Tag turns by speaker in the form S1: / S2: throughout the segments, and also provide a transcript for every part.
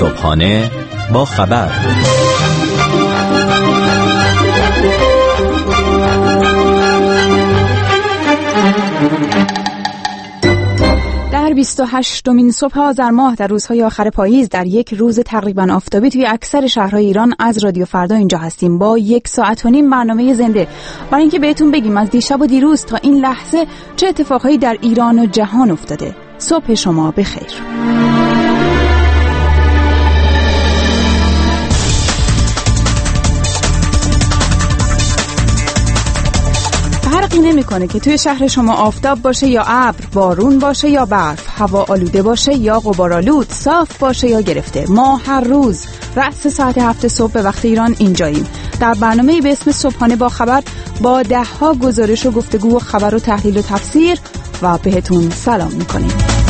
S1: صبحانه با خبر.
S2: در 28مین صبح آذر ماه در روزهای آخر پاییز، در یک روز تقریبا آفتابی توی اکثر شهرهای ایران، از رادیو فردا اینجا هستیم با 1.5 ساعت برنامه زنده برای اینکه بهتون بگیم از دیشب و دیروز تا این لحظه چه اتفاقهایی در ایران و جهان افتاده. صبح شما بخیر. فرقی نمیکنه که توی شهر شما آفتاب باشه یا ابر، بارون باشه یا برف، هوا آلوده باشه یا غبارآلود، صاف باشه یا گرفته. ما هر روز رأس ساعت 7 صبح به وقت ایران اینجاییم در برنامه‌ای به اسم صبحانه با خبر، با 10 ها گزارش و گفتگو و خبر و تحلیل و تفسیر، و بهتون سلام میکنیم.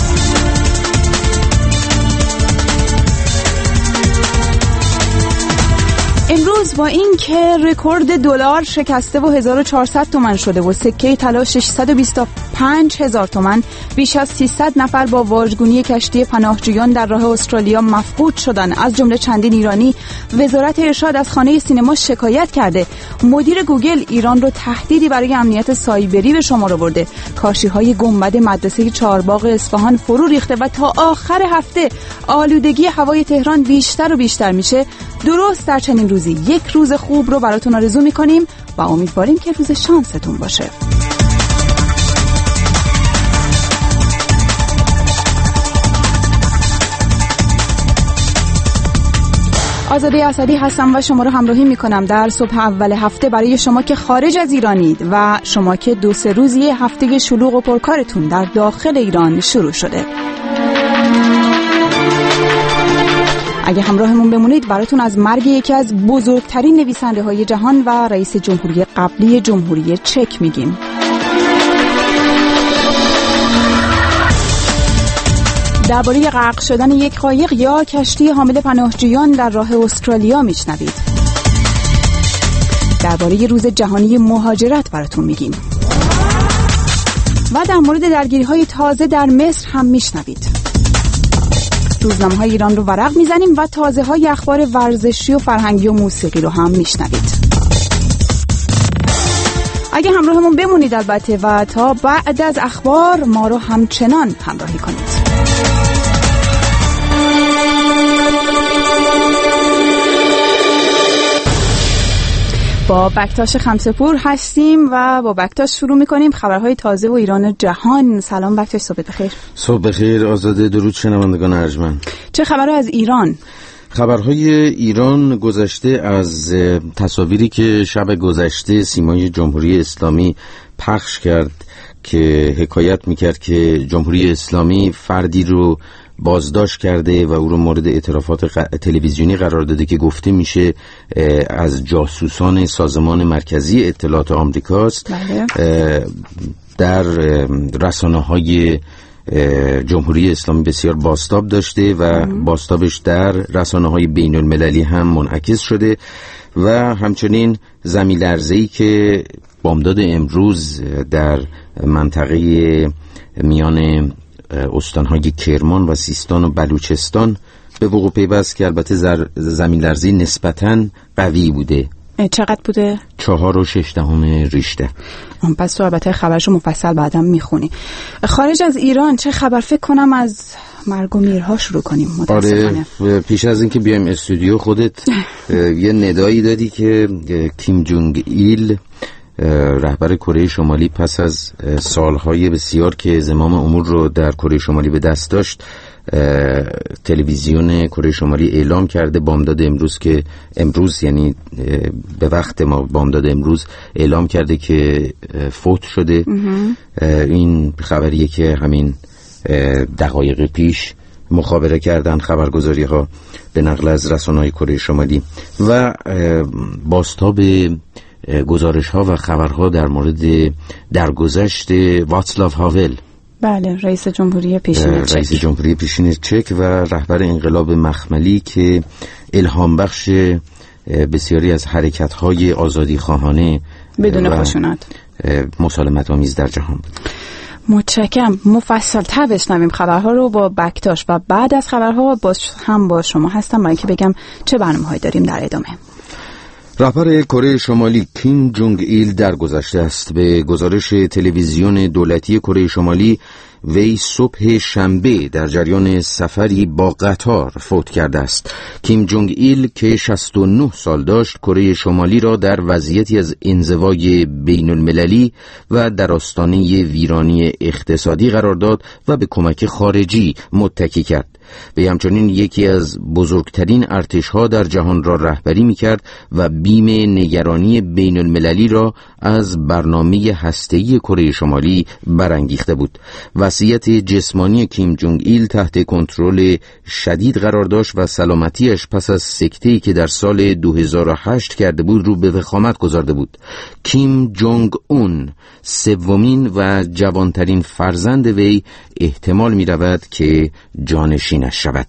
S2: امروز با این که رکورد دلار شکسته و 1400 تومان شده و سکه طلا 625,000 تومان، بیش از 300 نفر با واژگونی کشتی پناهجویان در راه استرالیا مفقود شدن، از جمله چندین ایرانی، وزارت ارشاد از خانه سینما شکایت کرده، مدیر گوگل ایران رو تهدیدی برای امنیت سایبری به شمار آورده، کاشی‌های گنبد مدرسه چهارباغ اصفهان فرو ریخته و تا آخر هفته آلودگی هوای تهران بیشتر و بیشتر میشه. درست در چنین روزی یک روز خوب رو براتون آرزو میکنیم و امیدواریم که روز شانستون باشه. آزاده اسدی هستم و شما رو همراهی میکنم در صبح اول هفته برای شما که خارج از ایرانید و شما که 2-3 روزی هفته شلوغ و پرکارتون در داخل ایران شروع شده. اگه همراهمون بمونید براتون از مرگ یکی از بزرگترین نویسنده های جهان و رئیس جمهوری قبلی جمهوری چک میگیم. درباره غرق شدن یک قایق یا کشتی حامل پناهجویان در راه استرالیا میشنوید. درباره روز جهانی مهاجرت براتون میگیم. و در مورد درگیری‌های تازه در مصر هم میشنوید. روزنامه‌های ایران رو ورق میزنیم و تازه‌های اخبار ورزشی و فرهنگی و موسیقی رو هم میشنوید. اگه همراهمون بمونید البته و تا بعد از اخبار ما رو همچنان همراهی کنید. با بکتاش خمسه‌پور هستیم و با بکتاش شروع میکنیم خبرهای تازه و ایران و جهان. سلام بکتاش، صبح بخیر.
S3: صبح بخیر آزاده، درود شنوندگان ارجمند.
S2: چه خبرها از ایران؟
S3: خبرهای ایران گذشته از تصاویری که شب گذشته سیمای جمهوری اسلامی پخش کرد که حکایت میکرد که جمهوری اسلامی فردی رو بازداشت کرده و او رو مورد اعترافات تلویزیونی قرار داده که گفته میشه از جاسوسان سازمان مرکزی اطلاعات آمریکاست. بله. در رسانه‌های جمهوری اسلامی بسیار بازتاب داشته و بازتابش در رسانه‌های بین المللی هم منعکس شده و همچنین زمین لرزه‌ای که بامداد امروز در منطقه میان استانهای کرمان و سیستان و بلوچستان به وقوع پیوست که البته زمین لرزی نسبتاً قوی بوده.
S2: چقدر بوده؟
S3: 4.6 ریشتر.
S2: پس تو البته خبرشو مفصل بعدم میخونی. خارج از ایران چه خبر؟ فکر کنم از مرگ و میرها شروع کنیم متاسفانه.
S3: آره، پیش از اینکه بیایم استودیو خودت یه ندایی دادی که کیم جونگ ایل رهبر کره شمالی پس از سالهای بسیار که زمام امور رو در کره شمالی به دست داشت، تلویزیون کره شمالی اعلام کرده بامداد امروز که امروز یعنی به وقت ما بامداد امروز اعلام کرده که فوت شده. این خبریه که همین دقایق پیش مخابره کردن خبرگزاری ها به نقل از رسانه‌های کره شمالی و بازتاب گزارش ها و خبرها در مورد درگذشت واتسلاو هاول،
S2: بله، رئیس جمهوری پیشین
S3: چک و رهبر انقلاب مخملی که الهام بخش بسیاری از حرکت های آزادی خواهانه
S2: بدون خشونت
S3: مسالمت آمیز در جهان بود.
S2: متشکرم. مفصل‌تر بشنویم خبرها رو با بکتاش و بعد از خبرها با شما هستم برای اینکه بگم چه برنامه‌هایی داریم در ادامه.
S3: رهبر کره شمالی کیم جونگ ایل درگذشته است. به گزارش تلویزیون دولتی کره شمالی، وی صبح شنبه در جریان سفری با قطار فوت کرده است. کیم جونگ ایل که 69 سال داشت، کره شمالی را در وضعیتی از انزوای بین المللی و در آستانه ویرانی اقتصادی قرار داد و به کمک خارجی متکی کرد. وی همچنین یکی از بزرگترین ارتش‌ها در جهان را رهبری می‌کرد و بیم نگرانی بین المللی را از برنامه هسته‌ای کره شمالی برانگیخته بود. وضعیت جسمانی کیم جونگ ایل تحت کنترل شدید قرار داشت و سلامتیش پس از سکته‌ای که در سال 2008 کرده بود رو به وخامت گذارده بود. کیم جونگ اون، سومین و جوانترین فرزند وی، احتمال می‌رود که جانشینش شود.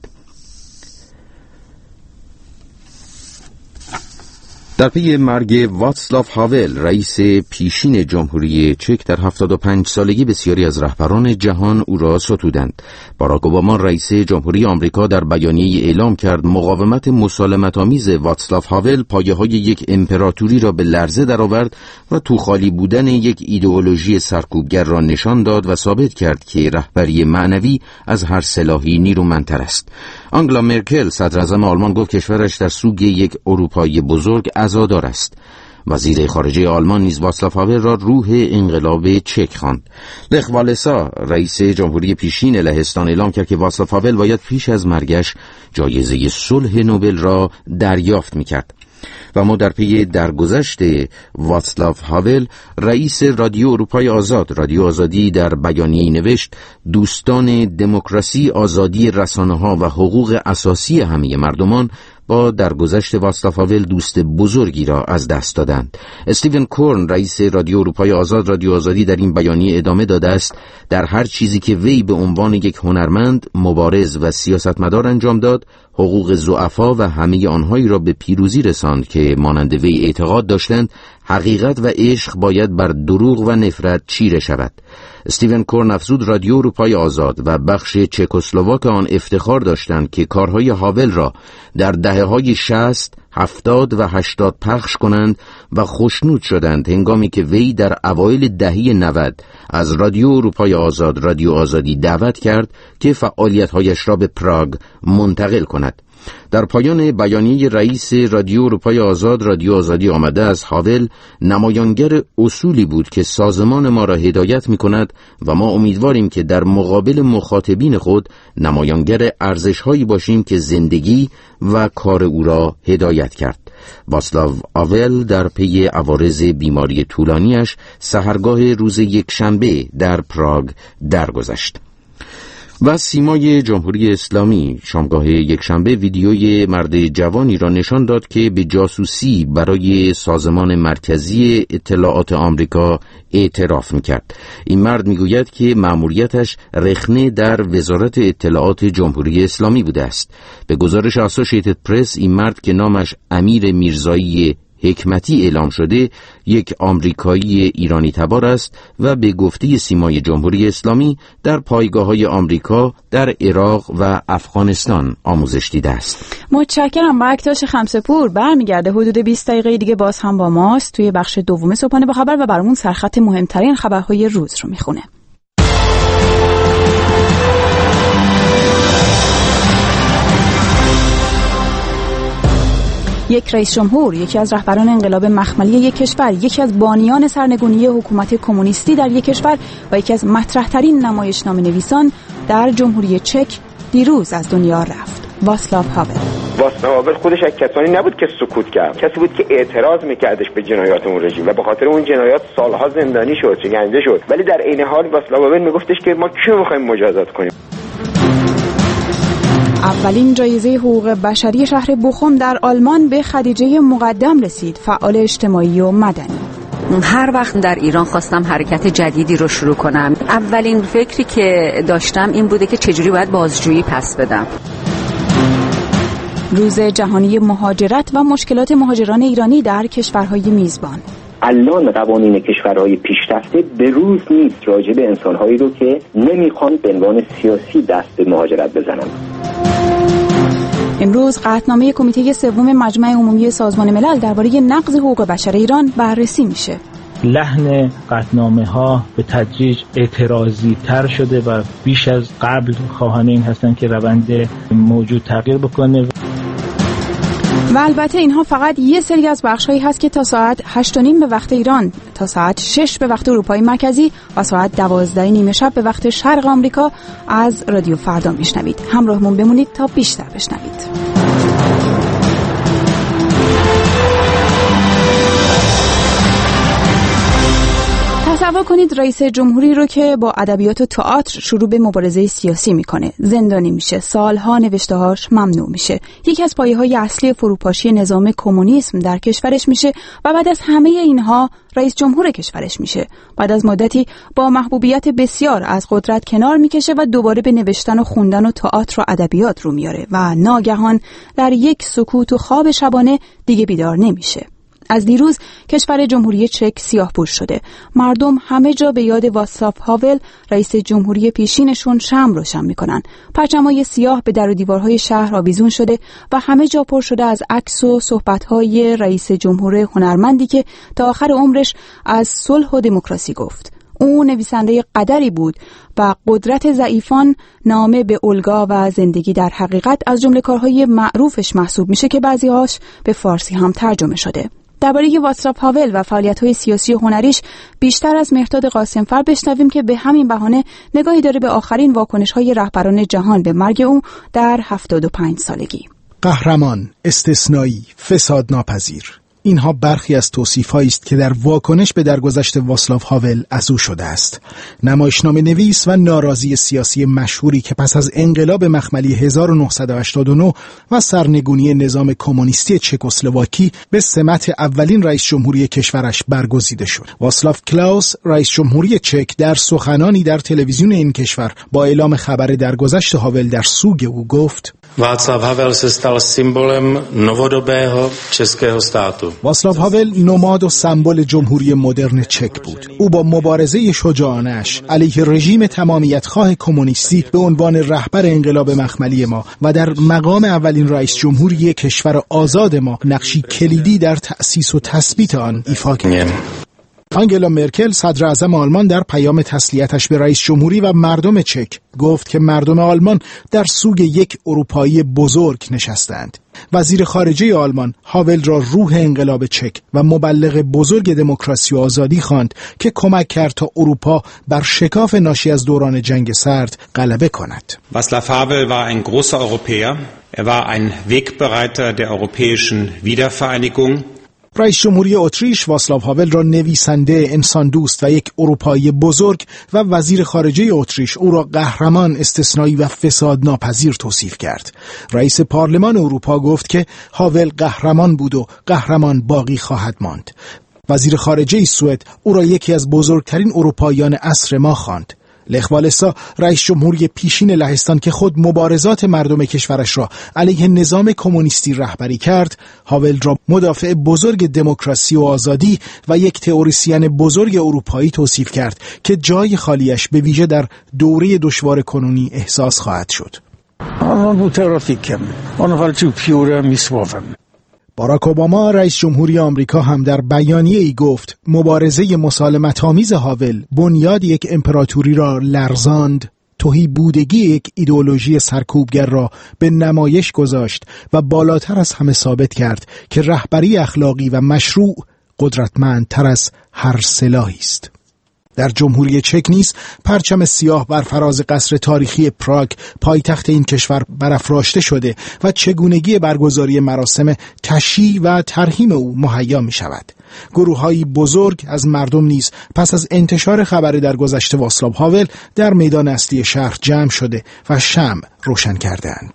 S3: در پی مرگ واتسلاو هاول، رئیس پیشین جمهوری چک، در 75 سالگی بسیاری از رهبران جهان او را ستودند. باراک اوباما رئیس جمهوری آمریکا در بیانیه‌ای اعلام کرد مقاومت مسالمت‌آمیز واتسلاو هاول پایه‌های یک امپراتوری را به لرزه درآورد و توخالی بودن یک ایدئولوژی سرکوبگر را نشان داد و ثابت کرد که رهبری معنوی از هر سلاحی نیرومندتر است. آنگلا مرکل، صدراعظم آلمان، گفت کشورش در سوگ یک اروپایی بزرگ عزادار است. وزیر خارجه آلمان نیز واتسلاو هاول را روح انقلاب چک خواند. لخ والسا، رئیس جمهوری پیشین لهستان، اعلام کرد که واتسلاو هاول باید پیش از مرگش جایزه صلح نوبل را دریافت می‌کرد. و ما در پی درگذشت واتسلاو هاول، رئیس رادیو اروپای آزاد، رادیو آزادی، در بیانیه‌ای نوشت دوستان دموکراسی، آزادی رسانه‌ها و حقوق اساسی همه مردمان با درگذشت واتسلاو هاول دوست بزرگی را از دست دادند. استیون کورن، رئیس رادیو اروپای آزاد، رادیو آزادی، در این بیانیه ادامه داده است در هر چیزی که وی به عنوان یک هنرمند، مبارز و سیاستمدار انجام داد، حقوق ضعفا و همه آنهایی را به پیروزی رساند که مانند وی اعتقاد داشتند حقیقت و عشق باید بر دروغ و نفرت چیره شود. استیون کورن افزود رادیو اروپای آزاد و بخش چکسلواک آن افتخار داشتند که کارهای هاول را در دهه‌های 60، 70 و 80 پخش کنند و خوشنود شدند هنگامی که وی در اوایل دهه 90 از رادیو اروپای آزاد، رادیو آزادی، دعوت کرد که فعالیت‌هایش را به پراگ منتقل کند. در پایان بیانیه رئیس رادیو اروپای آزاد، رادیو آزادی آمده از هاول نمایانگر اصولی بود که سازمان ما را هدایت می کند و ما امیدواریم که در مقابل مخاطبین خود نمایانگر ارزش‌هایی باشیم که زندگی و کار او را هدایت کرد. واتسلاو هاول در پی عوارض بیماری طولانیش سحرگاه روز یکشنبه در پراگ درگذشت. و سیمای جمهوری اسلامی شامگاه یکشنبه ویدیوی مرد جوانی را نشان داد که به جاسوسی برای سازمان مرکزی اطلاعات آمریکا اعتراف میکرد. این مرد میگوید که مأموریتش رخنه در وزارت اطلاعات جمهوری اسلامی بوده است. به گزارش اسوشییتد پرس، این مرد که نامش امیر میرزایی حکمتی اعلام شده، یک آمریکایی ایرانی تبار است و به گفته سیمای جمهوری اسلامی در پایگاه‌های آمریکا در عراق و افغانستان آموزش دیده است.
S2: متشکرم. بکتاش خمسه‌پور برمیگرده حدود 20 دقیقه دیگه باز هم با ماست توی بخش دوم صبحانه با خبر و برامون سرخط مهمترین خبرهای روز رو میخونه. یک رئیس جمهور، یکی از رهبران انقلاب مخملی یک کشور، یکی از بانیان سرنگونی حکومت کمونیستی در یک کشور و یکی از مطرح‌ترین نمایشنامه‌نویسان در جمهوری چک دیروز از دنیا رفت. واتسلاو هاول
S4: خودش از کسانی نبود که سکوت کرد، کسی بود که اعتراض میکردش به جنایات اون رژیم و به خاطر اون جنایات سالها زندانی شد، شکنجه شد، ولی در عین حال واتسلاو هاول میگفتش که ما کیو می‌خوایم مجازات کنیم.
S2: اولین جایزه حقوق بشری شهر بوخوم در آلمان به خدیجه مقدم رسید، فعال اجتماعی و مدنی.
S5: هر وقت در ایران خواستم حرکت جدیدی رو شروع کنم، اولین فکری که داشتم این بوده که چجوری باید بازجویی پس بدم.
S2: روز جهانی مهاجرت و مشکلات مهاجران ایرانی در کشورهای میزبان.
S4: الان قوانین کشورهای پیشرفته به روز نیست راجع به انسانهایی رو که نمیخوان به عنوان سیاسی دست به مهاجرت بزنن.
S2: امروز قطعنامه کمیته سوم مجمع عمومی سازمان ملل درباره نقض حقوق بشر ایران بررسی میشه.
S6: لحن قطعنامه ها به تدریج اعتراضی تر شده و بیش از قبل خواهان این هستن که روند موجود تغییر بکنه.
S2: و البته اینها فقط یه سری از بخش‌هایی هست که تا ساعت 8:30 به وقت ایران، تا ساعت 6 به وقت اروپای مرکزی و ساعت 12:30 شب به وقت شرق آمریکا از رادیو فردا میشنوید. همراهمون بمونید تا بیشتر بشنوید. تصور کنید رئیس جمهوری رو که با ادبیات و تئاتر شروع به مبارزه سیاسی میکنه، زندانی میشه، سالها نوشته‌هاش ممنوع میشه، یکی از پایه‌های اصلی فروپاشی نظام کمونیسم در کشورش میشه و بعد از همه اینها رئیس جمهور کشورش میشه. بعد از مدتی با محبوبیت بسیار از قدرت کنار میکشه و دوباره به نوشتن و خوندن و تئاتر و ادبیات رو میاره و ناگهان در یک سکوت و خواب شبانه دیگه بیدار نمیشه. از دیروز کشور جمهوری چک سیاه‌پوش شده. مردم همه جا به یاد واسلاو هاول رئیس جمهوری پیشینشون شمع روشن میکنن. پرچم‌های سیاه به در و دیوارهای شهر آویزون شده و همه جا پر شده از عکس و صحبت‌های رئیس جمهور هنرمندی که تا آخر عمرش از صلح و دموکراسی گفت. او نویسنده قدری بود و قدرت ضعیفان نامه به اولگا و زندگی در حقیقت از جمله کارهای معروفش محسوب میشه که بعضی‌هاش به فارسی هم ترجمه شده. درباره واسلاو هاول و فعالیت‌های سیاسی و هنریش بیشتر از مهرداد قاسمفر بشنویم که به همین بهانه نگاهی داره به آخرین واکنش‌های رهبران جهان به مرگ او در 75 سالگی.
S7: قهرمان، استثنایی، فسادناپذیر. اینها برخی از توصیف‌هایی است که در واکنش به درگذشت واسلاو هاول از او شده است. نمایشنامه نویس و ناراضی سیاسی مشهوری که پس از انقلاب مخملی 1989 و سرنگونی نظام کمونیستی چکسلواکی به سمت اولین رئیس جمهوری کشورش برگزیده شد. واسلاو کلاوس، رئیس جمهوری چک، در سخنانی در تلویزیون این کشور با اعلام خبر درگذشت هاول در سوگ او گفت:
S8: Václav Havel se stal symbolem novodobého českého státu.
S7: واسلاو هاول نماد و سمبل جمهوری مدرن چک بود. او با مبارزه شجاعانه‌اش علیه رژیم تمامیت‌خواه کمونیستی به عنوان رهبر انقلاب مخملی ما و در مقام اولین رئیس جمهوری کشور آزاد ما نقشی کلیدی در تأسیس و تثبیت آن ایفا کرد. آنگلا مرکل، صدر اعظم آلمان، در پیام تسلیتش به رئیس جمهوری و مردم چک گفت که مردم آلمان در سوگ یک اروپایی بزرگ نشستند. وزیر خارجه آلمان هاول را روح انقلاب چک و مبلغ بزرگ دموکراسی و آزادی خواند که کمک کرد تا اروپا بر شکاف ناشی از دوران جنگ سرد غلبه کند.
S8: Václav Havel war ein großer Europäer. Er war ein Wegbereiter der europäischen Wiedervereinigung.
S7: رئیس جمهوری اتریش واسلاو هاول را نویسنده، انسان دوست و یک اروپایی بزرگ و وزیر خارجه اتریش او را قهرمان، استثنایی و فسادناپذیر توصیف کرد. رئیس پارلمان اروپا گفت که هاول قهرمان بود و قهرمان باقی خواهد ماند. وزیر خارجه سوئد او را یکی از بزرگترین اروپاییان عصر ما خواند. لخ والسا، رئیس جمهوری پیشین لهستان که خود مبارزات مردم کشورش را علیه نظام کمونیستی رهبری کرد، هاول را مدافع بزرگ دموکراسی و آزادی و یک تئوریسین بزرگ اروپایی توصیف کرد که جای خالیش به ویژه در دوره دشوار کنونی احساس خواهد شد. باراک اوباما، رئیس جمهوری آمریکا، هم در بیانیه ای گفت مبارزه مسالمت‌آمیز هاول بنیاد یک امپراتوری را لرزاند، تهی بودگی یک ایدئولوژی سرکوبگر را به نمایش گذاشت و بالاتر از همه ثابت کرد که رهبری اخلاقی و مشروع قدرتمندتر از هر سلاحی است. در جمهوری چک نیز پرچم سیاه بر فراز قصر تاریخی پراگ، پایتخت این کشور، برافراشته شده و چگونگی برگزاری مراسم تشییع و ترحیم او مهیا می شود. گروه‌های بزرگ از مردم نیز پس از انتشار خبر درگذشت واسلاو هاول در میدان اصلی شهر جمع شده و شمع روشن کردند.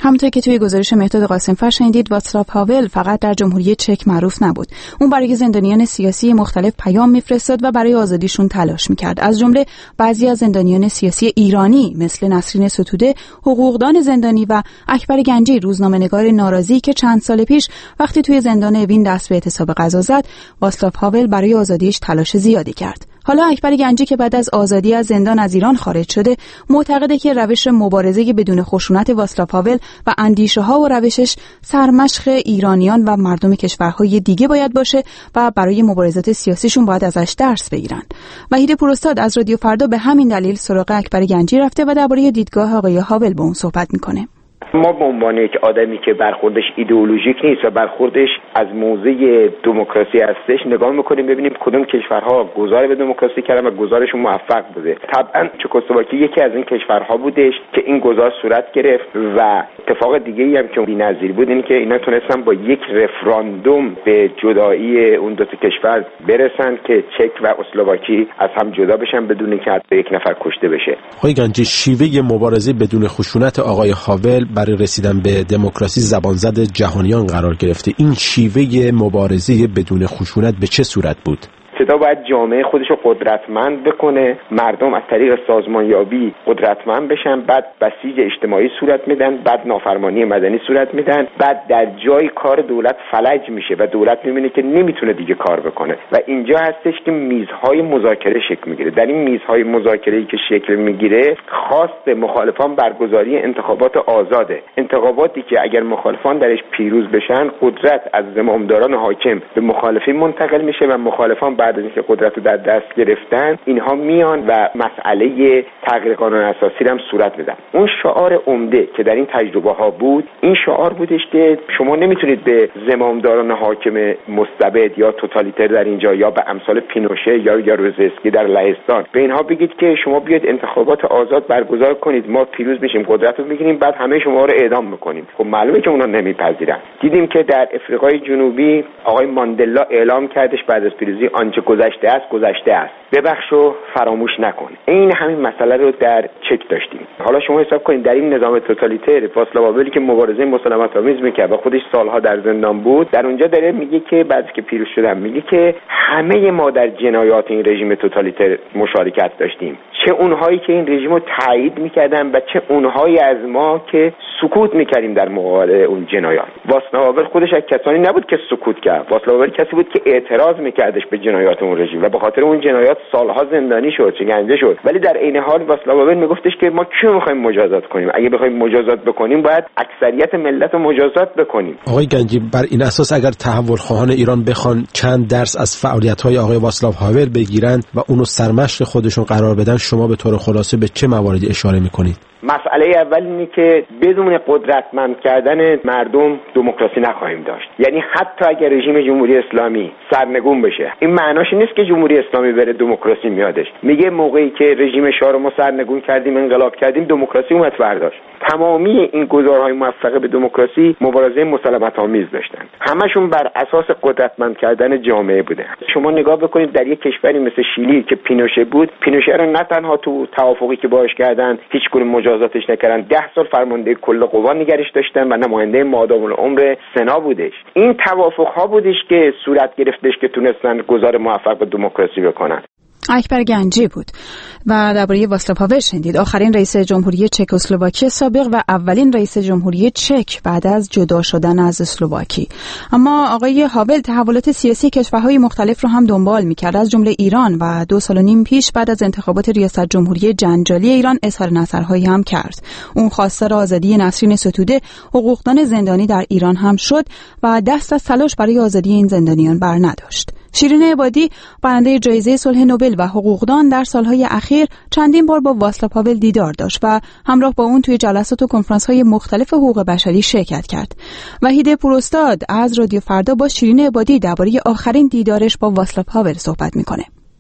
S2: همونطور که توی گزارش مهداد قاسم‌فر شنیدید، واصلاو هاول فقط در جمهوری چک معروف نبود. اون برای زندانیان سیاسی مختلف پیام میفرستاد و برای آزادیشون تلاش میکرد. از جمله بعضی از زندانیان سیاسی ایرانی مثل نسرین ستوده، حقوقدان زندانی و اکبر گنجی، روزنامه‌نگار ناراضی که چند سال پیش وقتی توی زندان اوین دست به اعتصاب غذا زد، واصلاو هاول برای آزادیش تلاش زیادی کرد. حالا اکبر گنجی که بعد از آزادی از زندان از ایران خارج شده، معتقده که روش مبارزه بدون خشونت واصلاو هاول و اندیشه‌ها و روشش سرمشق ایرانیان و مردم کشورهای دیگه باید باشه و برای مبارزات سیاسیشون باید ازش درس بگیرن. وحید پوراستاد از رادیو فردا به همین دلیل سراغ اکبر گنجی رفته و درباره دیدگاه آقای هاول با اون صحبت میکنه.
S4: ما به عنوان یک آدمی که برخوردش ایدئولوژیک نیست و برخوردش از موضع دموکراسی هستش نگاه میکنیم ببینیم کدوم کشورها گذار به دموکراسی کردن و گذارشون موفق بوده. طبعا چکسلواکی یکی از این کشورها بودش که این گذار صورت گرفت و اتفاق دیگه‌ای هم که بی‌نظیر بود این که اینا تونستن با یک رفراندوم به جدایی اون دو تا کشور برسن که چک و اسلواکی از هم جدا بشن بدون اینکه حتی یک نفر کشته بشه.
S9: آقای گنجی، شیوه مبارزه بدون خشونت آقای هاول برای رسیدن به دموکراسی زبانزد جهانیان قرار گرفته. این شیوه مبارزه بدون خشونت به چه صورت بود؟
S4: ابتدا باید جامعه خودش رو قدرتمند بکنه، مردم از طریق سازمانیابی قدرتمند بشن، بعد بسیج اجتماعی صورت میدن، بعد نافرمانی مدنی صورت میدن، بعد در جای کار دولت فلج میشه و دولت میبینه که نمیتونه دیگه کار بکنه و اینجا هستش که میزهای مذاکره شکل میگیره. در این میزهای مذاکره‌ای که شکل میگیره خواست مخالفان برگزاری انتخابات آزاده، انتخاباتی که اگر مخالفان درش پیروز بشن قدرت از زمامداران حاکم به مخالفین منتقل میشه و مخالفان بعد از اینکه قدرت رو در دست گرفتن اینها میان و مسئله تغییر قانون اساسی رو هم صورت میدن. اون شعار عمده که در این تجربه ها بود این شعار بودش که شما نمیتونید به زمامداران حاکم مستبد یا توتالیتر در اینجا یا به امثال پینوشه یا روزسکی در لهستان به اینها بگید که شما بیاید انتخابات آزاد برگزار کنید، ما پیروز میشیم، قدرت رو میگیریم، بعد همه شما رو اعدام میکنیم. خب معلومه که اونا نمیپذیرن. دیدیم که در افریقای جنوبی آقای ماندلا اعلام کردش بعد از پیروزی آنچه گذشته است، ببخش و فراموش نکن. این همین مسئله رو در چک داشتیم. حالا شما حساب کنید در این نظام توتالیتر واصلاو هاولی که مبارزه مسالمت‌آمیز میکرد و خودش سالها در زندان بود، در اونجا داره میگه که بعد که پیروز شدن میگه که همه ما در جنایات این رژیم توتالیتر مشارکت داشتیم، چه اونهایی که این رژیم رو تایید میکردن و چه اونهایی از ما که سکوت میکردیم در مقابل اون جنایات. واصلاو هاول خودش از کسانی نبود که سکوت کرد. واصلاو هاول کسی بود که اعتراض میکردش به جنایات اون رژیم و به خاطر اون جنایات سالها زندانی شد، شکنجه شد. ولی در عین حال واصلاو هاول میگفتش که ما کیو میخوایم مجازات کنیم؟ اگه بخوایم مجازات بکنیم باید اکثریت ملت رو مجازات بکنیم.
S9: آقای گنجی، بر این اساس اگر تحول خواهان ایران بخوان چند درس از فعالیت‌های آقای واصلاو هاول بگیرن و اونو سرمشق خودشون قرار بدن، شما به طور خلاصه به چه مواردی اشاره میکنید؟
S4: مسئله اول اینه که بدون قدرتمند کردن مردم دموکراسی نخواهیم داشت. یعنی حتی اگر رژیم جمهوری اسلامی سرنگون بشه، این معناش نیست که جمهوری اسلامی بره دموکراسی میادش. میگه موقعی که رژیم شاه رو ما سرنگون کردیم، انقلاب کردیم، دموکراسی اومد برداشت. تمامی این گزارهای موفق به دموکراسی مبارزه مسالمت‌آمیز داشتن. همشون بر اساس قدرتمند کردن جامعه بوده. شما نگاه بکنید در یک کشوری مثل شیلی که پینوشه بود، پینوشه رو نه تنها تو توافقی که باهاش کردن هیچ گونه مجازاتش نکردن، 10 سال فرمانده کل قوا نگرش داشتن و نماینده مادام العمر سنا بودش. این توافق ها بودش که صورت گرفتش که تونستن گذار موفق به دموکراسی بکنن.
S2: اکبر گنجی بود و درباره واصلاو هاول شنیدید، آخرین رئیس جمهوری چکسلواکی سابق و اولین رئیس جمهوری چک بعد از جدا شدن از اسلواکی. اما آقای هاول تحولات سیاسی کشورهای مختلف رو هم دنبال می‌کرد، از جمله ایران، و 2 سال و نیم پیش بعد از انتخابات ریاست جمهوری جنجالی ایران اظهار نظرهایی هم کرد. اون خواستار آزادی نسرین ستوده، حقوقدان زندانی در ایران هم شد و دست از تلاش برای آزادی این زندانیان بر نداشت. شیرین عبادی، برنده جایزه صلح نوبل و حقوقدان، در سالهای اخیر چندین بار با واصلاو هاول دیدار داشت و همراه با اون توی جلسات و کنفرانس‌های مختلف حقوق بشری شرکت کرد. وحید پوراستاد از رادیو فردا با شیرین عبادی درباره آخرین دیدارش با واصلاو هاول صحبت میکنه.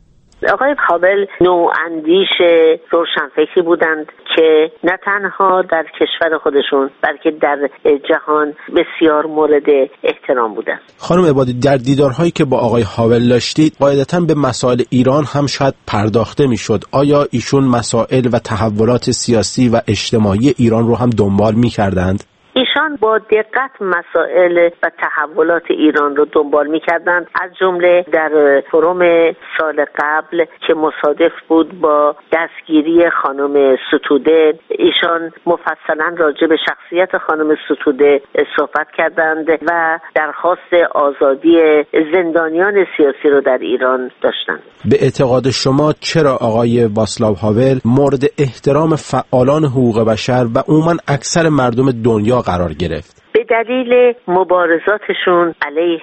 S10: آقای هاول نواندیش روشنفکری بودند که نه تنها در کشور خودشون بلکه در جهان بسیار مورد احترام بودند.
S9: خانم عبادی، در دیدارهایی که با آقای هاول داشتید قاعدتاً به مسائل ایران هم شاید پرداخته میشد. آیا ایشون مسائل و تحولات سیاسی و اجتماعی ایران رو هم دنبال میکردند؟
S10: ایشان با دقت مسائل و تحولات ایران رو دنبال می‌کردند. از جمله در فروم سال قبل که مصادف بود با دستگیری خانم ستوده، ایشان مفصلا راجع به شخصیت خانم ستوده صحبت کردند و درخواست آزادی زندانیان سیاسی رو در ایران داشتند.
S9: به اعتقاد شما چرا آقای واصلاو هاول مورد احترام فعالان حقوق بشر و عموماً اکثر مردم دنیا قرار گرفت؟
S10: به دلیل مبارزاتشون علیه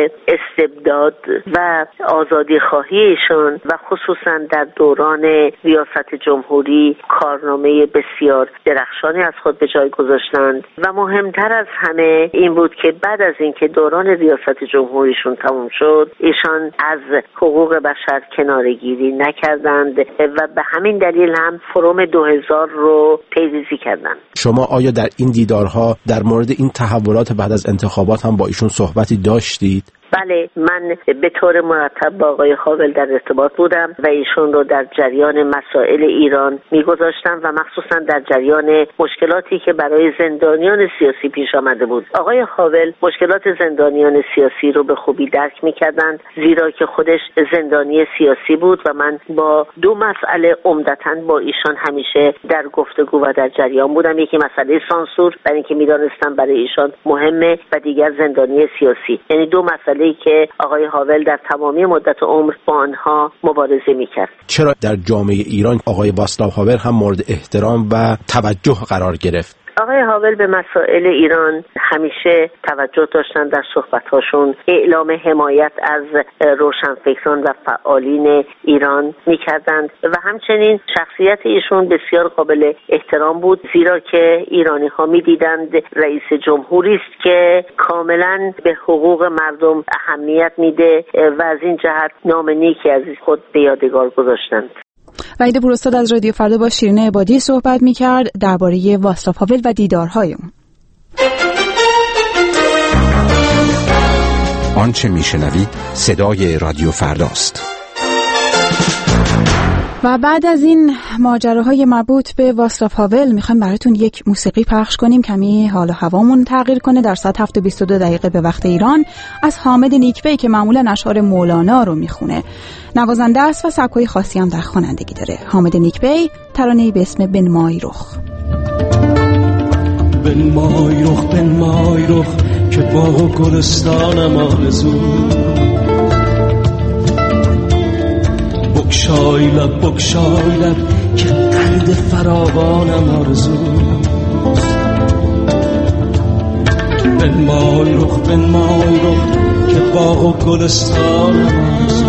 S10: استبداد و آزادی خواهیشون و خصوصا در دوران ریاست جمهوری کارنامه بسیار درخشانی از خود به جای گذاشتند و مهمتر از همه این بود که بعد از اینکه دوران ریاست جمهوریشون تموم شد ایشان از حقوق بشر کناره‌گیری نکردند و به همین دلیل هم فروم 2000 رو پیریزی کردند.
S9: شما آیا در این دیدارها در مورد این تحولات بعد از انتخابات هم با ایشون صحبتی داشتید؟
S10: بله، من به طور مرتب با آقای هاول در ارتباط بودم و ایشون رو در جریان مسائل ایران میگذاشتم و مخصوصا در جریان مشکلاتی که برای زندانیان سیاسی پیش آمده بود. آقای هاول مشکلات زندانیان سیاسی رو به خوبی درک میکردند، زیرا که خودش زندانی سیاسی بود و من با دو مسئله عمدتاً با ایشان همیشه در گفتگو و در جریان بودم. یکی مسئله سانسور، برای اینکه میدانستم برای ایشان مهمه، و دیگر زندانی سیاسی. یعنی دو مسئله که آقای هاول در تمامی مدت عمر با آنها مبارزه میکرد.
S9: چرا در جامعه ایران آقای واصلاو هاول هم مورد احترام و توجه قرار گرفت؟
S10: آقای هاول به مسائل ایران همیشه توجه داشتن، در صحبت‌هاشون اعلام حمایت از روشنفکران و فعالین ایران می‌کردند و همچنین شخصیت ایشون بسیار قابل احترام بود، زیرا که ایرانی‌ها می‌دیدند رئیس جمهوری است که کاملاً به حقوق مردم اهمیت میده و از این جهت نام نیکی از خود به یادگار گذاشتند.
S2: وحید پوراستاد از رادیو فردا با شیرین عبادی صحبت می‌کرد درباره واصلاو هاول و دیدارهای اون.
S11: آنچه میشنوید صدای رادیو فرداست.
S2: و بعد از این ماجراهای مربوط به واصلاو هاول میخوایم براتون یک موسیقی پخش کنیم، کمی حال و هوامون تغییر کنه. در ساعت 7:22 به وقت ایران از حامد نیکبی که معمولا اشعار مولانا رو میخونه، نوازنده است و سبکای خاصی هم در خوانندگی داره. حامد نیکبی ترانه‌ای به اسم بنمای رخ.
S12: بنمای رخ بنمای رخ که باغ و گلستانم آرزو، بگشای لب که قند فراوانم آرزو، بنمای رخ که باغ و گلستانم آرزو،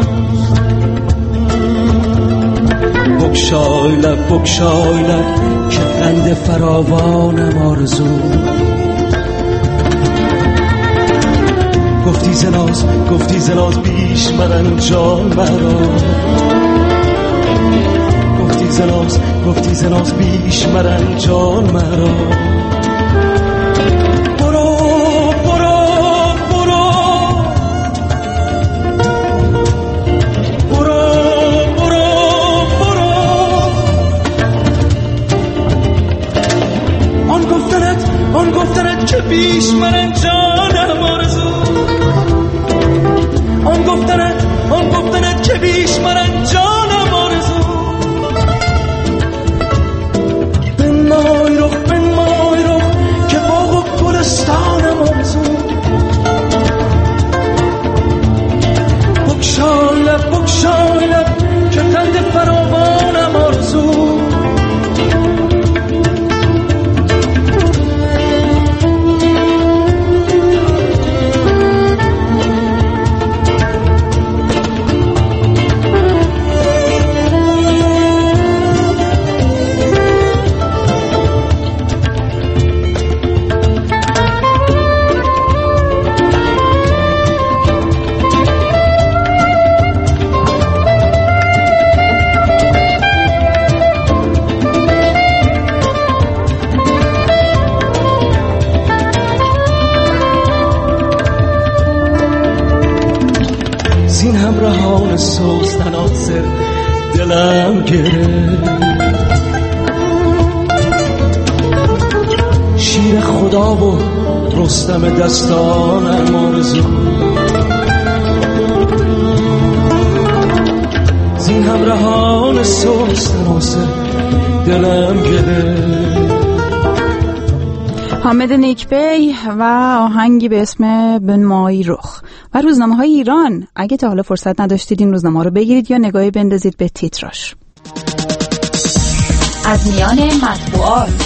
S12: بگشای لب که قند فراوانم آرزو. گفتی زناز بیش مرن جان مرا، گفتی زناز بیش مرن جان مرا. برو آن گفتنت که بیش مرن جانم آرزو، آن گفتنت که بیش مرن جانم آرزو. بنمای رخ که باغ و گلستانم آرزو، بگشای لب که قند فراوانم آرزو. زین همراهان سوزن آزر دلم گرفت، شیر خود خدا و رستم دستانم آرزو زین همراهان سوست نوسه دلم گره.
S2: حامد نیکبی و آهنگی به اسم بنمایی رخ. و روزنامه های ایران، اگه تا حالا فرصت نداشتید این روزنامه رو بگیرید یا نگاهی بندازید به تیتراش.
S13: از میان مطبوعات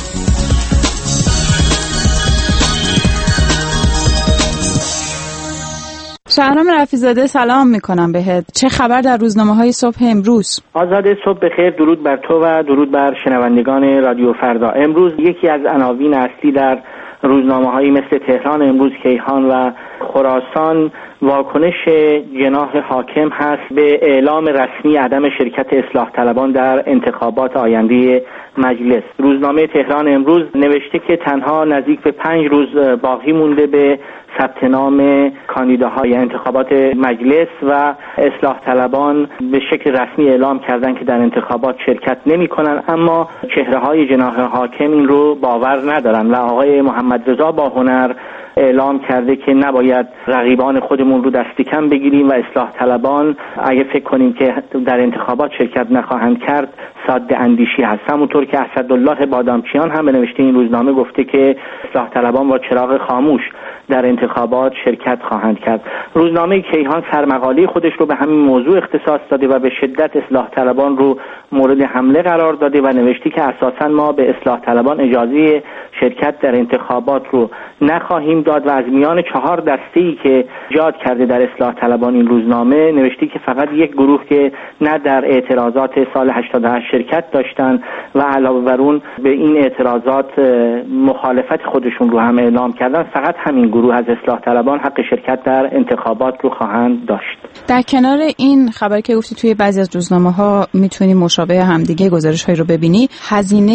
S2: شهرام رفیع‌زاده سلام میکنم بهت. چه خبر در روزنامه های صبح امروز؟
S14: آزاده صبح بخیر، درود بر تو و درود بر شنوندگان رادیو فردا. امروز یکی از عناوین اصلی در روزنامه هایی مثل تهران امروز، کیهان و خراسان واکنش جناح حاکم هست به اعلام رسمی عدم شرکت اصلاح طلبان در انتخابات آینده مجلس. روزنامه تهران امروز نوشته که تنها نزدیک به 5 روز باقی مونده به ثبت نام کاندیداهای انتخابات مجلس و اصلاح طلبان به شکل رسمی اعلام کردن که در انتخابات شرکت نمی کنن، اما چهره های جناح حاکم این رو باور ندارن و آقای محمد رضا باهنر اعلام کرده که نباید رقیبان خودمون رو دست کم بگیریم و اصلاح طلبان اگه فکر کنیم که در انتخابات شرکت نخواهند کرد ساده اندیشی هست. همونطور که اسدالله بادامچیان هم به نوشته این روزنامه گفته که اصلاح طلبان با چراغ خاموش در انتخابات شرکت خواهند کرد. روزنامه کیهان سرمقاله خودش رو به همین موضوع اختصاص داده و به شدت اصلاح طلبان رو مورد حمله قرار داده و نوشته که اساساً ما به اصلاح طلبان اجازه شرکت در انتخابات رو نخواهیم داد و از میان 4 دسته‌ای که ایجاد کرده در اصلاح طلبان این روزنامه نوشته که فقط یک گروه که نه در اعتراضات سال 88 شرکت داشتن و علاوه بر اون به این اعتراضات مخالفت خودشون رو هم اعلام کردن، فقط همین گروه از اصلاح طلبان حق شرکت در انتخابات رو خواهند داشت.
S2: در کنار این خبر که گفتی توی بعضی از روزنامه‌ها میتونی مشابه همدیگه گزارش‌هایی رو ببینی، هزینه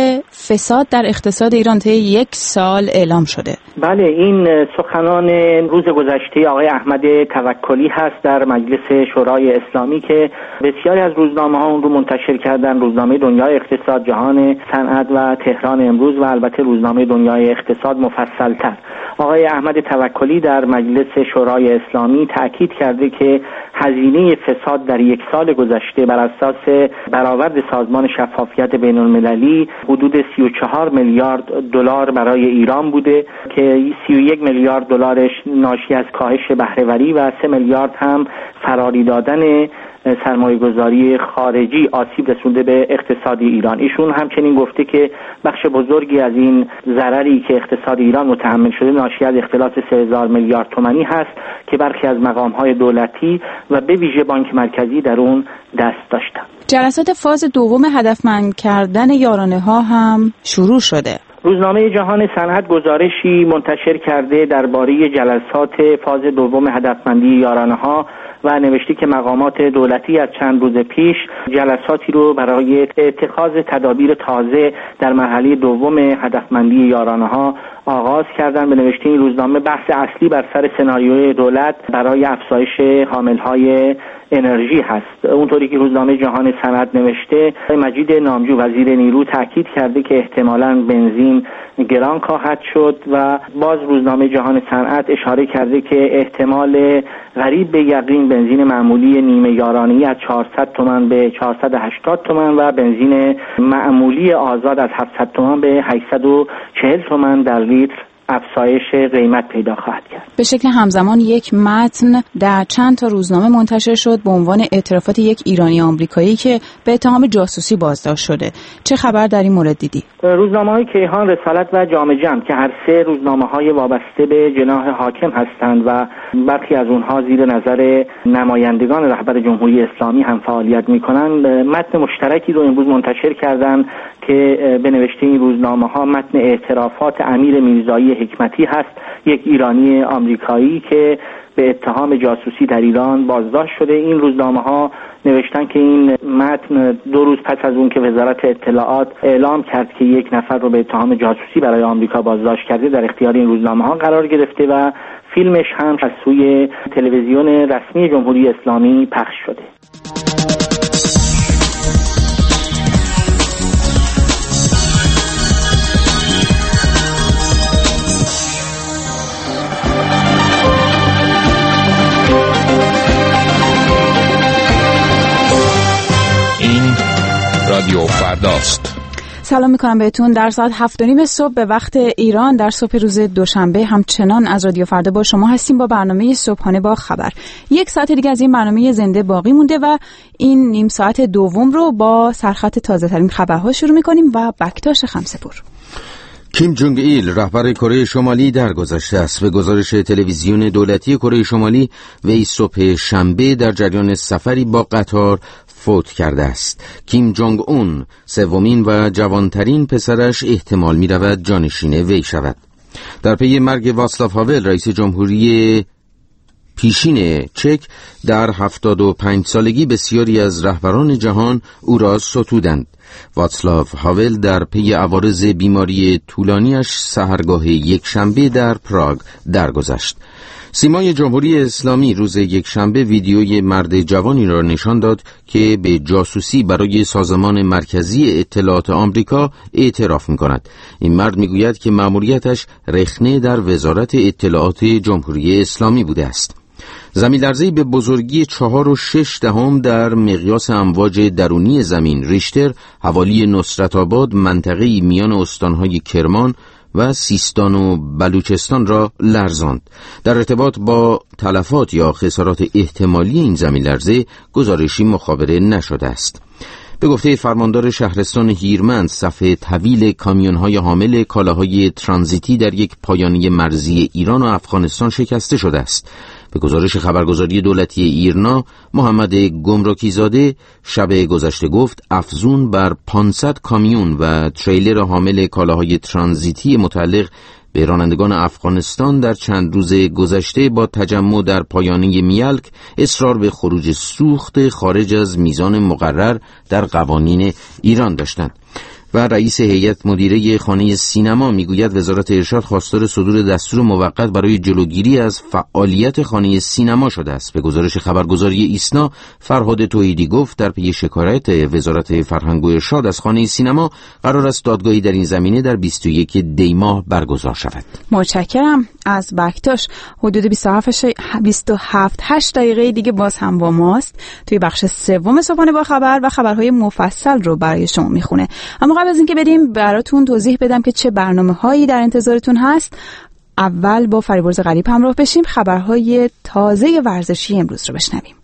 S2: فساد در اقتصاد ایران طی 1 سال اعلام شده.
S14: بله، این سخنان روز گذشته آقای احمد توکلی هست در مجلس شورای اسلامی که بسیاری از روزنامه‌ها اون رو منتشر کردن. روزنامه دنیای اقتصاد، جهان صنعت و تهران امروز و البته روزنامه دنیای اقتصاد مفصل‌تر. آقای احمد توکلی در مجلس شورای اسلامی تأکید کرده که هزینه فساد در 1 سال گذشته بر اساس برآورد سازمان شفافیت بین‌المللی حدود 34 میلیارد دلار برای ایران بوده که 31 میلیارد دلارش ناشی از کاهش بهره‌وری و 3 میلیارد هم فراری دادن سرمایه‌گذاری خارجی آسیب رسونده به اقتصاد ایران. ایشون همچنین گفته که بخش بزرگی از این ضرری که اقتصاد ایران متحمل شده ناشی از اختلاس 3000 میلیارد تومانی هست که برخی از مقام‌های دولتی و به ویژه بانک مرکزی در اون دست داشتن.
S2: جلسات فاز دوم هدفمند کردن یارانه‌ها هم شروع شده.
S14: روزنامه جهان صنعت گزارشی منتشر کرده درباره جلسات فاز دوم هدفمندی یارانه‌ها و نوشته که مقامات دولتی از چند روز پیش جلساتی رو برای اتخاذ تدابیر تازه در مرحله دوم هدفمندی یارانه‌ها آغاز کردن. به نوشته این روزنامه بحث اصلی بر سر سناریوی دولت برای افزایش حامل‌های انرژی هست. اونطوری که روزنامه جهان صنعت نوشته، مجید نامجو وزیر نیرو تاکید کرده که احتمالاً بنزین گران خواهد شد و باز روزنامه جهان صنعت اشاره کرده که احتمال قریب به یقین بنزین معمولی نیمه یارانه‌ای از 400 تومان به 480 تومان و بنزین معمولی آزاد از 700 تومان به 840 تومان در لیتر افزایش قیمت پیدا خواهد کرد.
S2: به شکل همزمان یک متن در چند تا روزنامه منتشر شد به عنوان اعترافات یک ایرانی آمریکایی که به اتهام جاسوسی بازداشت شده. چه خبر در این مورد دیدی؟
S14: روزنامه‌های کیهان، رسالت و جامعه جمع که هر 3 روزنامه‌های وابسته به جناح حاکم هستند و برخی از اونها زیر نظر نمایندگان رهبر جمهوری اسلامی هم فعالیت می‌کنند، متن مشترکی رو امروز منتشر کردند که به نوشته این روزنامه‌ها متن اعترافات امیر میرزایی حکمتی هست، یک ایرانی آمریکایی که به اتهام جاسوسی در ایران بازداشت شده. این روزنامه‌ها نوشتن که این متن 2 روز پس از اون که وزارت اطلاعات اعلام کرد که یک نفر رو به اتهام جاسوسی برای آمریکا بازداشت کرده در اختیار این روزنامه‌ها قرار گرفته و فیلمش هم از سوی تلویزیون رسمی جمهوری اسلامی پخش شده.
S11: رادیو فرداست.
S2: سلام میکنم بهتون. در ساعت 7:30 صبح به وقت ایران در صبح روز دوشنبه همچنان از رادیو فردا با شما هستیم با برنامه صبحانه با خبر. یک ساعت دیگه از این برنامه زنده باقی مونده و این نیم ساعت دوم رو با سرخط تازه ترین خبرها شروع میکنیم و بکتاش خمسه‌پور.
S3: کیم جونگ ایل رهبر کره شمالی درگذشته است. به گزارش تلویزیون دولتی کره شمالی وی صبح شنبه در جریان سفری با قطار فوت کرده است. کیم جونگ اون سومین و جوانترین پسرش احتمال می رود جانشین وی شود. در پی مرگ واسلاو هاول رئیس جمهوری پیشین چک در 75 سالگی بسیاری از رهبران جهان او را ستودند. واسلاو هاول در پی عوارض بیماری طولانیش سحرگاه یکشنبه در پراگ درگذشت. سیمای جمهوری اسلامی روز یکشنبه ویدیوی مرد جوانی را نشان داد که به جاسوسی برای سازمان مرکزی اطلاعات آمریکا اعتراف می‌کند. این مرد می‌گوید که مأموریتش رخنه در وزارت اطلاعات جمهوری اسلامی بوده است. زمین‌لرزه‌ای به بزرگی 4.6 در مقیاس امواج درونی زمین ریشتر حوالی نصرت‌آباد منطقه‌ای میان استان‌های کرمان و سیستان و بلوچستان را لرزاند. در ارتباط با تلفات یا خسارات احتمالی این زمین‌لرزه گزارشی مخابره نشده است. به گفته فرماندار شهرستان هیرمند صف طویل کامیون‌های حامل کالاهای ترانزیتی در یک پایانه مرزی ایران و افغانستان شکسته شده است. به گزارش خبرگزاری دولتی ایرنا محمد گمرکیزاده شب گذشته گفت افزون بر 500 کامیون و تریلر حامل کالاهای ترانزیتی متعلق به رانندگان افغانستان در چند روز گذشته با تجمع در پایانه میلک اصرار به خروج سوخت خارج از میزان مقرر در قوانین ایران داشتند. و رئیس هیئت مدیره خانه سینما میگوید وزارت ارشاد خواستار صدور دستور موقت برای جلوگیری از فعالیت خانه سینما شده است. به گزارش خبرگزاری ایسنا فرهاد توحیدی گفت در پی شکایت وزارت فرهنگ و ارشاد از خانه سینما قرار است دادگاهی در این زمینه در 21 دی ماه برگزار شود.
S2: متشکرم از بکتاش. حدود 27-8 دقیقه دیگه باز هم با ماست توی بخش سوم صبحانه با خبر و خبرهای مفصل رو برای شما میخونه. اما قبل از اینکه بریم براتون توضیح بدم که چه برنامه‌هایی در انتظارتون هست، اول با فریبرز غریب همراه بشیم. خبرهای تازه ورزشی امروز رو بشنویم.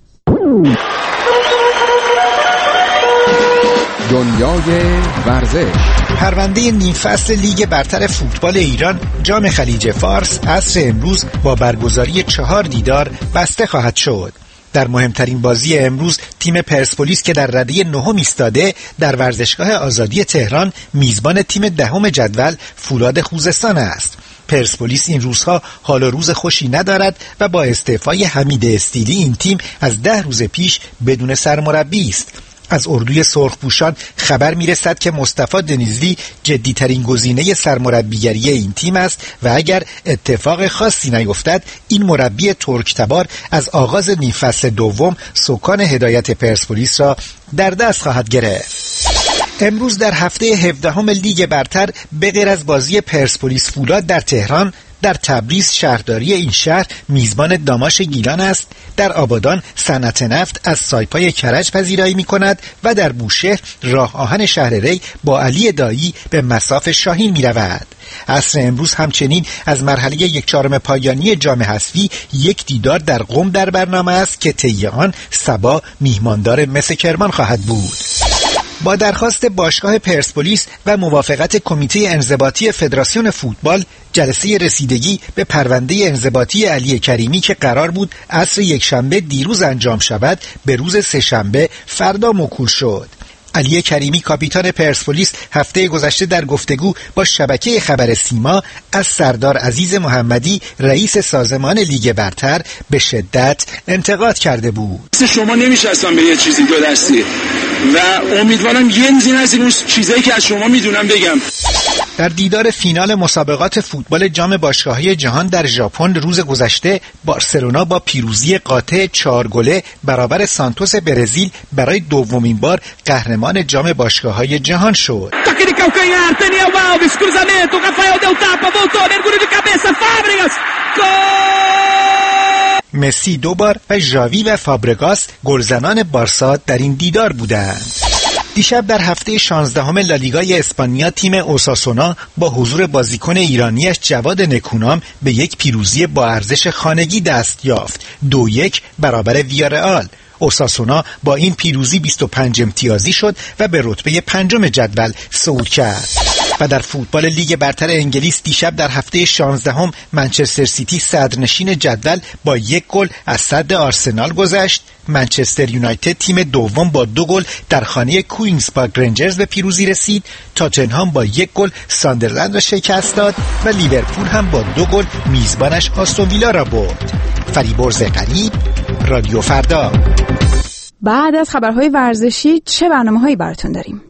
S11: دنیای ورزش.
S15: پرونده نیم فصل لیگ برتر فوتبال ایران جام خلیج فارس عصر امروز با برگزاری 4 دیدار بسته خواهد شد. در مهمترین بازی امروز تیم پرسپولیس که در رده 9 ایستاده در ورزشگاه آزادی تهران میزبان تیم 10 جدول فولاد خوزستان است. پرسپولیس این روزها حال و روز خوشی ندارد و با استعفای حمید استیلی این تیم از 10 روز پیش بدون سرمربی است. از اردوی سرخپوشان خبر میرسد که مصطفی دنیزلی جدیترین گزینه سرمربیگری این تیم است و اگر اتفاق خاصی نیفتد این مربی ترک‌تبار از آغاز نیم فصل دوم سکان هدایت پرسپولیس را در دست خواهد گرفت. امروز در هفته 17 لیگ برتر به غیر از بازی پرسپولیس فولاد در تهران، در تبریز شهرداری این شهر میزبان داماش گیلان است، در آبادان صنعت نفت از سایپای کرج پذیرایی می کند و در بوشهر راه آهن شهر ری با علی دایی به مصاف شاهین می رود. عصر امروز همچنین از مرحله 1/4 پایانی جام حذفی یک دیدار در قم در برنامه است که طی آن صبا میهماندار مس کرمان خواهد بود. با درخواست باشگاه پرسپولیس و موافقت کمیته انضباطی فدراسیون فوتبال، جلسه رسیدگی به پرونده انضباطی علی کریمی که قرار بود عصر یکشنبه دیروز انجام شود به روز سه‌شنبه فردا موکول شد. علی کریمی کاپیتان پرسپولیس هفته گذشته در گفتگو با شبکه خبر سیما از سردار عزیز محمدی رئیس سازمان لیگ برتر به شدت انتقاد کرده بود.
S16: شما نمیشستم به یه چیزی دو دستی و امیدوارم یه نزین از این چیزایی که از شما میدونم بگم.
S15: در دیدار فینال مسابقات فوتبال جام باشگاه‌های جهان در ژاپن روز گذشته بارسلونا با پیروزی قاطع 4 گله برابر سانتوس برزیل برای دومین بار قهرمان جام باشگاه‌های جهان شد. مسی 2 بار و ژاوی و فابرگاس گلزنان بارسا در این دیدار بودند. دیشب در هفته 16 لالیگای اسپانیا تیم اوساسونا با حضور بازیکن ایرانیش جواد نکونام به یک پیروزی با ارزش خانگی دست یافت. 2-1 برابر ویارئال. اوساسونا با این پیروزی 25 امتیازی شد و به رتبه 5 جدول صعود کرد. و در فوتبال لیگ برتر انگلیس دیشب در هفته 16 منچستر سیتی صدرنشین جدول با 1 گل از صد آرسنال گذشت. منچستر یونایتد تیم دوم با 2 گل در خانه کوینز پارک رنجرز به پیروزی رسید. تاتنهام با 1 گل ساندرلند را شکست داد و لیورپول هم با 2 گل میزبانش آستون ویلا را برد. فریبرز غریب، رادیو فردا.
S2: بعد از خبرهای ورزشی چه برنامه‌هایی براتون داریم؟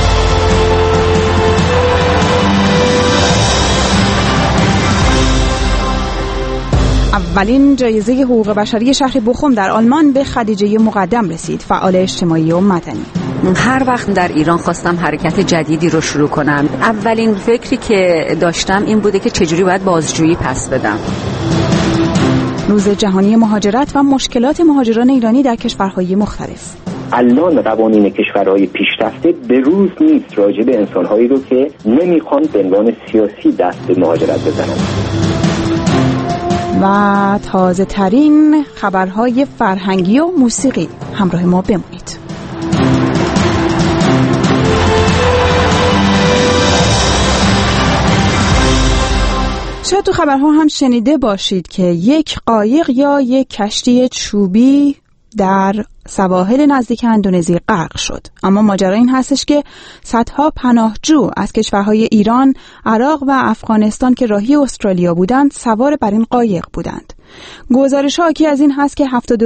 S2: اولین جایزه حقوق بشری شهر بوخوم در آلمان به خدیجه مقدم رسید، فعال اجتماعی و مدنی.
S5: هر وقت در ایران خواستم حرکت جدیدی رو شروع کنم، اولین فکری که داشتم این بوده که چجوری باید بازجویی پس بدم.
S2: روز جهانی مهاجرت و مشکلات مهاجران ایرانی در کشورهای مختلف.
S4: الان قوانین کشورهای پیشرفته به روز نیست راجع به انسانهایی رو که نمیخوان به عنوان سیاسی دست به مهاجرت بزنن.
S2: و تازه ترین خبرهای فرهنگی و موسیقی. همراه ما بمونید. شاید تو خبرها هم شنیده باشید که یک قایق یا یک کشتی چوبی در سواحل نزدیک اندونزی غرق شد. اما ماجرا این هستش که صدها پناهجو از کشورهای ایران، عراق و افغانستان که راهی استرالیا بودند سوار بر این قایق بودند. گزارش حاکی از این هست که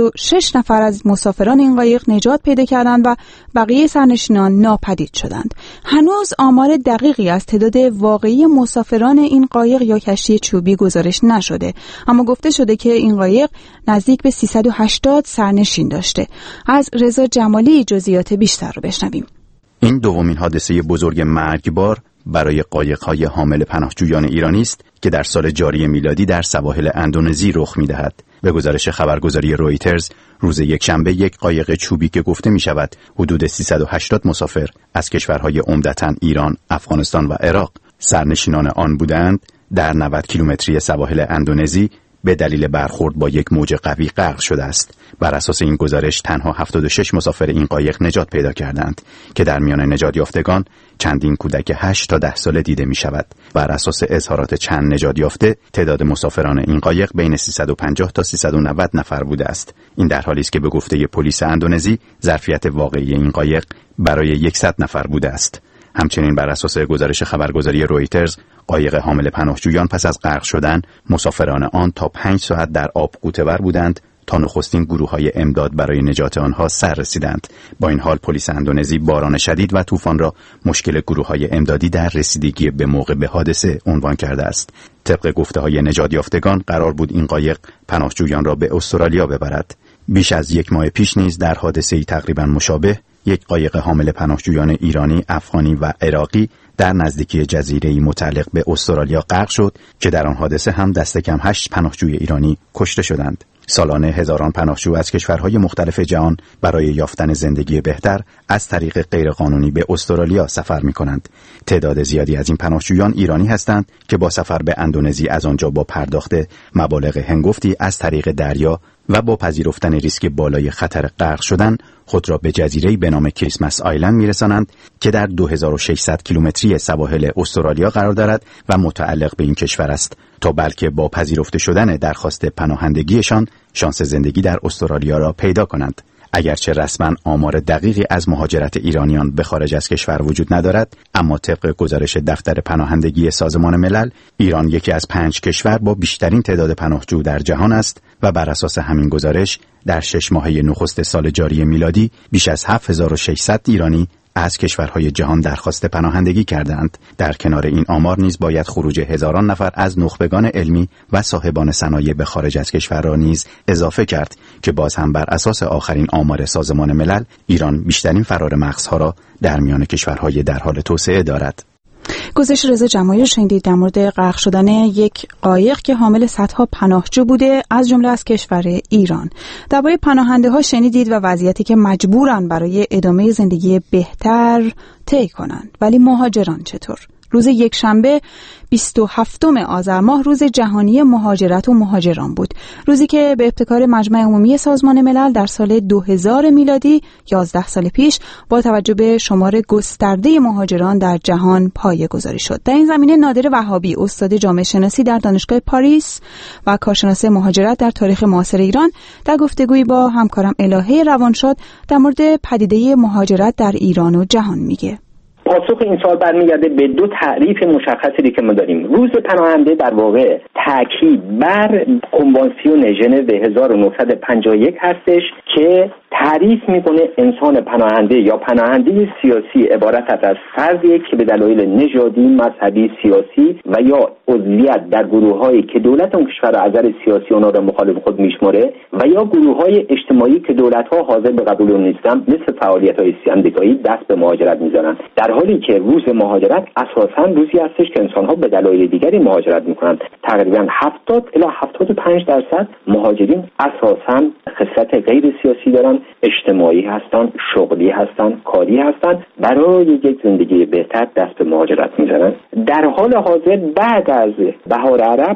S2: 76 نفر از مسافران این قایق نجات پیدا کردند و بقیه سرنشینان ناپدید شدند. هنوز آمار دقیقی از تعداد واقعی مسافران این قایق یا کشتی چوبی گزارش نشده، اما گفته شده که این قایق نزدیک به 380 سرنشین داشته. از رضا جمالی جزئیات بیشتر رو بشنویم.
S17: این دومین حادثه بزرگ مرگبار برای قایق‌های حامل پناهجویان ایرانی است که در سال جاری میلادی در سواحل اندونزی رخ می‌دهد. به گزارش خبرگزاری رویترز، روز یکشنبه یک قایق چوبی که گفته می‌شود حدود 380 مسافر از کشورهای عمدتاً ایران، افغانستان و عراق سرنشینان آن بودند، در 90 کیلومتری سواحل اندونزی به دلیل برخورد با یک موج قوی غرق شده است. بر اساس این گزارش تنها 76 مسافر این قایق نجات پیدا کردند که در میان نجات یافتگان چندین کودک 8 تا 10 ساله دیده می شود. بر اساس اظهارات چند نجات یافته تعداد مسافران این قایق بین 350 تا 390 نفر بوده است. این در حالی است که به گفته پلیس اندونزی ظرفیت واقعی این قایق برای 100 نفر بوده است. همچنین بر اساس گزارش خبرگزاری رویترز، قایق حامل پناهجویان پس از غرق شدن مسافران آن تا 5 ساعت در آب غوطه‌ور بودند تا نخستین گروه‌های امداد برای نجات آنها سر رسیدند. با این حال پلیس اندونزی باران شدید و طوفان را مشکل گروه‌های امدادی در رسیدگی به موقع به حادثه عنوان کرده است. طبق گفته‌های نجات یافتگان قرار بود این قایق پناهجویان را به استرالیا ببرد. بیش از یک ماه پیش نیز در حادثه‌ای تقریباً مشابه یک قایق حامل پناهجویان ایرانی، افغانی و عراقی در نزدیکی جزیره‌ای متعلق به استرالیا غرق شد که در آن حادثه هم دست کم 8 پناهجوی ایرانی کشته شدند. سالانه هزاران پناهجو از کشورهای مختلف جهان برای یافتن زندگی بهتر از طریق غیرقانونی به استرالیا سفر می‌کنند. تعداد زیادی از این پناهجویان ایرانی هستند که با سفر به اندونزی از آنجا با پرداخت مبالغ هنگفتی از طریق دریا و با پذیرفتن ریسک بالای خطر غرق شدن خود را به جزیره‌ای به نام کریسمس آیلند می‌رسانند که در 2600 کیلومتری سواحل استرالیا قرار دارد و متعلق به این کشور است تا بلکه با پذیرفته شدن درخواست پناهندگیشان شانس زندگی در استرالیا را پیدا کنند. اگرچه رسما آمار دقیقی از مهاجرت ایرانیان به خارج از کشور وجود ندارد، اما طبق گزارش دفتر پناهندگی سازمان ملل، ایران یکی از 5 کشور با بیشترین تعداد پناهجو در جهان است و بر اساس همین گزارش در 6 ماهه نخست سال جاری میلادی بیش از 7600 ایرانی از کشورهای جهان درخواست پناهندگی کردند. در کنار این آمار نیز باید خروج هزاران نفر از نخبگان علمی و صاحبان صنایع به خارج از کشور را نیز اضافه کرد که باز هم بر اساس آخرین آمار سازمان ملل ایران بیشترین فرار مغزها را در میان کشورهای در حال توسعه دارد.
S2: گزارش رضا جمالی رو شنیدید در مورد غرق شدن یک قایق که حامل صدها پناهجو بوده از جمله از کشور ایران. درباره پناهنده ها شنیدید و وضعیتی که مجبورن برای ادامه زندگی بهتر طی کنند. ولی مهاجران چطور؟ روز یکشنبه 27 آذر ماه روز جهانی مهاجرت و مهاجران بود. روزی که به ابتکار مجمع عمومی سازمان ملل در سال 2000 میلادی 11 سال پیش با توجه به شمار گسترده مهاجران در جهان پایه‌گذاری شد. در این زمینه نادر وهابی استاد جامعه شناسی در دانشگاه پاریس و کارشناس مهاجرت در تاریخ معاصر ایران در گفتگویی با همکارم الهه روانشاد در مورد پدیده مهاجرت در ایران و جهان میگه.
S18: پاسخ این سوال برمیگرده به دو تعریف مشخصی که ما داریم. روز پناهنده در واقع تاکید بر کنوانسیون ژنو 1951 هستش که تعریف میکنه انسان پناهنده یا پناهنده سیاسی عبارت از فردی که به دلایل نژادی، مذهبی، سیاسی و یا عضویت در گروه‌هایی که دولت اون کشور از نظر سیاسی اونها را مخالف خود میشماره و یا گروه‌های اجتماعی که دولت‌ها حاضر به قبول اون نیستن، مثل فعالیت‌های سندیکایی، دست به مهاجرت میزنن. در حالی که روز مهاجرت اساساً روزی هستش که انسان‌ها به دلایل دیگری مهاجرت میکنن. تقریباً 70 الی 75% مهاجرین اساساً خصلت غیر سیاسی دارن، اجتماعی هستن، شغلی هستن، کاری هستن، برای یک زندگی بهتر دست به مهاجرت میزنن. در حال حاضر بعد از بهار عرب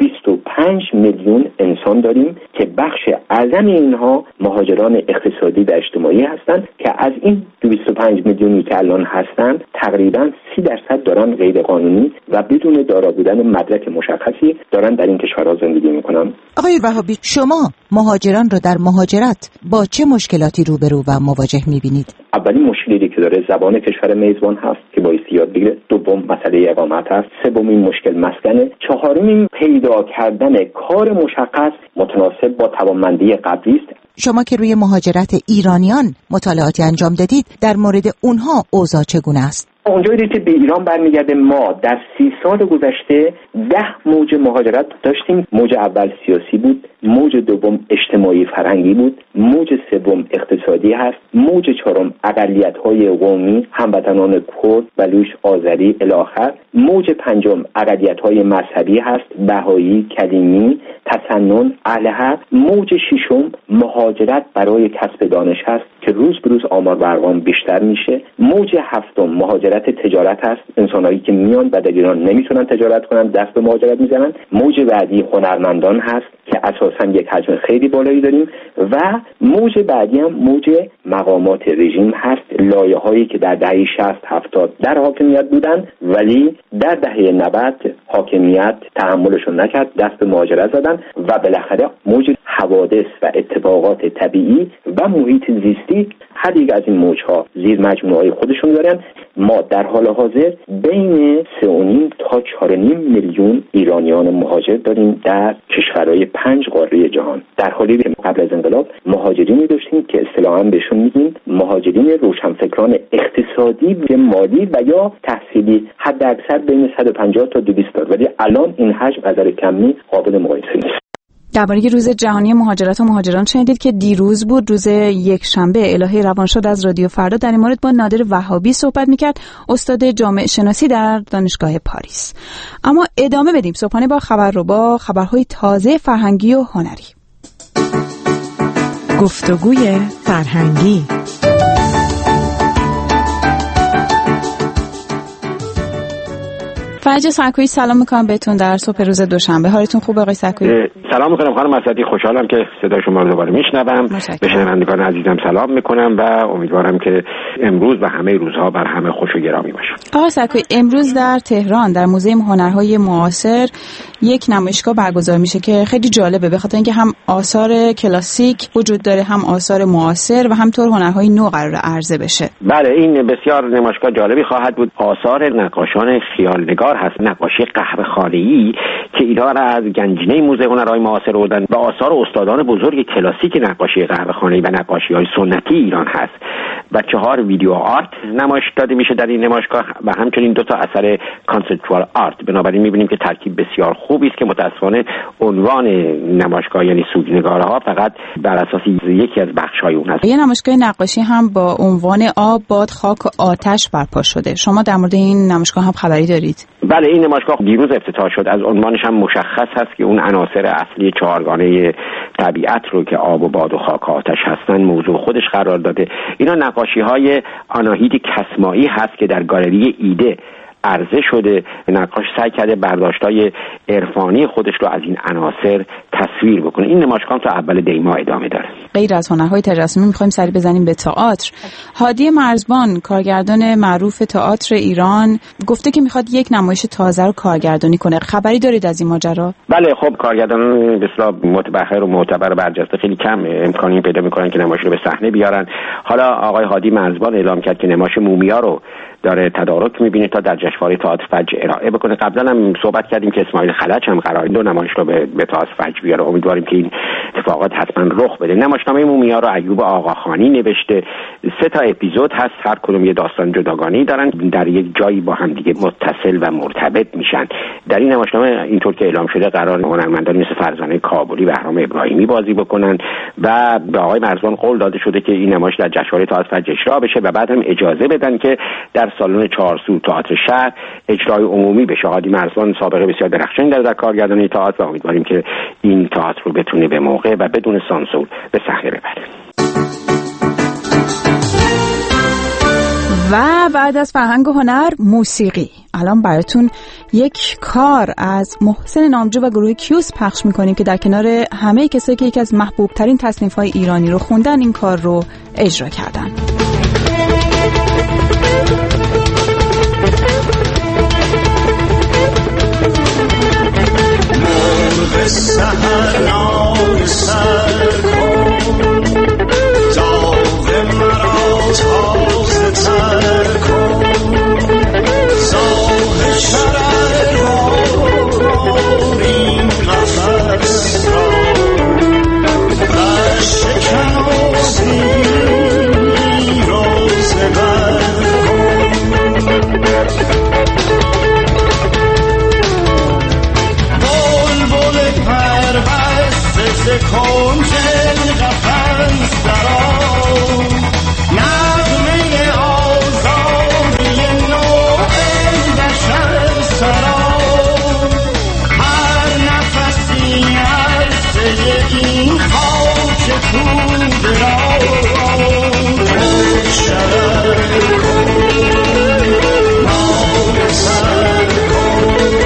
S18: 25 میلیون انسان داریم که بخش اعظم اینها مهاجران اقتصادی و اجتماعی هستند که از این 25 میلیونی که الان هستند تقریبا 30% دارن غیر قانونی و بدون دارا بودن مدرک مشخصی دارن در این کشورها زندگی میکنن.
S19: آقای وهابی، شما مهاجران رو در مهاجرت با چه مشکلاتی روبرو و مواجه میبینید؟
S18: اولین مشکلی که داره زبان کشور میزبان هست که بایستی یاد بگیره. دوم مسئله اقامت هست. سومین مشکل مسکنه. چهارمین پیدا کردن کار مشخص متناسب با توانمندی قبلی است.
S19: شما که روی مهاجرت ایرانیان مطالعاتی انجام دادید، در مورد اونها اوضاع چگونه است؟
S18: اونجایی که به ایران برمیگرده، ما در 30 سال گذشته 10 موج مهاجرت داشتیم. موج اول سیاسی بود، موج دوم اجتماعی فرهنگی بود، موج سوم اقتصادی هست، موج چهارم اقلیت‌های قومی، هموطنان کرد، بلوچ، آذری الی آخر، موج پنجم اقلیت‌های مذهبی هست، بهایی، کلیمی، تسنن، اهل حق، موج ششم مهاجرت برای کسب دانش هست که روز به روز آمار و ارقام بیشتر میشه. موج هفتم مهاجرت تجارت هست، انسانایی که میان و در ایران نمیتونن تجارت کنن دست به مهاجرت میزنن. موج بعدی هنرمندان هست که اساسا یک حجم خیلی بالایی داریم و موج بعدی هم موج مقامات رژیم هست، لایه‌هایی که در دهه 60-70 در حاکمیت بودن ولی در دهه 90 حاکمیت تحملشون نکرد، دست به مهاجرت زدن و بالاخره موج حوادث و اتفاقات طبیعی و محیط زیستی هر یک از این موج‌ها زیر مجموعه‌های خودشون دارن. ما در حال حاضر بین 3.5 تا 4.5 میلیون ایرانیان مهاجر داریم در کشورهای 5 قاره جهان، در حالی که قبل از انقلاب مهاجرینی داشتیم که اصطلاحاً بهشون میگیم مهاجرین روشنفکران اقتصادی و مالی و یا تحصیلی، حد اکثر بین 150 تا 200 تا، ولی الان این حجم از نظر کمی قابل مقایسه نیست.
S2: درباره روز جهانی مهاجرت و مهاجران شنیدید که دیروز بود، روز یکشنبه. الهه روانشاد از رادیو فردا در این مورد با نادر وهابی صحبت میکرد، استاد جامعه شناسی در دانشگاه پاریس. اما ادامه بدیم صبحانه با خبر رو با خبرهای تازه فرهنگی و هنری.
S19: گفتگوی فرهنگی.
S2: فرج سرکویی، سلام میکنم بهتون در صبح روز دوشنبه. حالتون خوبه آقای سرکویی؟
S20: سلام میکنم خانم اسدی، خوشحالم که صدای شما رو دوباره میشنوم. به شنوندگان عزیزم سلام میکنم و امیدوارم که امروز و همه روزها بر همه خوش و گرامی باشه.
S2: آقای سرکویی، امروز در تهران در موزه هنرهای معاصر یک نمایشگاه برگزار میشه که خیلی جالبه، به خاطر اینکه هم آثار کلاسیک وجود داره، هم آثار معاصر و همطور هنرهای نو قراره عرضه بشه.
S20: بله، این بسیار نمایشگاه جالبی خواهد بود. آثار نقاشان خیالنگار بسیار هست. نقاشی قهوه‌خانه‌ای که اینا را از گنجینه موزه هنرهای معاصر بردن و آثار استادان بزرگ کلاسیک نقاشی قهوه‌خانه‌ای و نقاشی‌های سنتی ایران هست و 4 ویدیو آرت نمایش داده میشه در این نمایشگاه و همچنین 2 اثر کانسپچوال آرت. بنابراین می‌بینیم که ترکیب بسیار خوبی است که متأسفانه عنوان نمایشگاه یعنی سوگنگارها فقط بر اساس یکی از بخش‌های اون هست.
S2: یه نمایشگاه نقاشی هم با عنوان آب، باد، خاک و آتش برپا شده. شما در مورد این نمایشگاه هم خبری دارید؟
S20: بله، این نمایشگاه دیروز افتتاح شد. از عنوانش هم مشخص هست که اون عناصر اصلی 4گانه طبیعت رو که آب و باد و خاک و آتش هستن موضوع خودش قرار داده. اینا نقاشی‌های آناهید کسمایی هست که در گالری ایده عرضه شده. نقاش سعی کرده برداشت‌های عرفانی خودش رو از این عناصر تصویر بکنه. این نمایشگاه تا اول دی ماه ادامه داره.
S2: غیر از هنرهای تجسمی می‌خوایم سری بزنیم به تئاتر. هادی مرزبان، کارگردان معروف تئاتر ایران، گفته که می‌خواد یک نمایش تازه رو کارگردانی کنه. خبری دارید از این ماجرا؟
S20: بله، خب کارگردانان به اصطلاح متبحر و معتبر و برجسته خیلی کم امکانی پیدا می‌کنن که نمایش رو به صحنه بیارن. حالا آقای هادی مرزبان اعلام کرد که نمایش مومیا رو داره تدارک می‌بینه تا در جشنواره تئاتر فجر ارائه بکنه. قبلا هم صحبت کردیم که اسماعیل خلج هم قراره 2 نمایش رو به تئاتر فجر بیاره. امیدواریم که این اتفاقات حتما رخ بده. نمایشنامه مومیا رو ایوب آقاخانی نوشته. 3 اپیزود هست، هر کدوم یه داستان جداگانه‌ای دارن، در یک جایی با هم دیگه متصل و مرتبط میشن. در این نمایشنامه اینطور که اعلام شده قرار هنرمندان مثل فرزانه کابلی و بهرام ابراهیمی بازی بکنن و به آقای مرزبان قول داده شده که این نمایش در جشنواره تئاتر فجر اجرا بشه و بعد هم اجازه بدن که در سالن 4 سو تئاتر شهر اجرای عمومی بشه. هادی مرزبان سابقه بسیار درخشانی داره در کارگردانی تئاتر و امیدواریم که این تئاتر رو بتونه به موقع و بدون سانسور به صحنه ببره.
S2: و بعد از فرهنگ و هنر، موسیقی. الان براتون یک کار از محسن نامجو و گروه کیوس پخش میکنیم که در کنار همه کسایی که یکی از محبوب ترین تصنیف‌های ایرانی رو خوندن این کار رو اجرا کردن.
S12: مرغ سحر نام سر کن، داغ مرا تازه تر کن، زاه شرر این قفص را و شکن و زیر و زبر کن. کنج قفس درآ، نغمه آزادی نوع بشر سرا، هر نفسی عرصه این خاک توده را شرر کن، نام سر کن.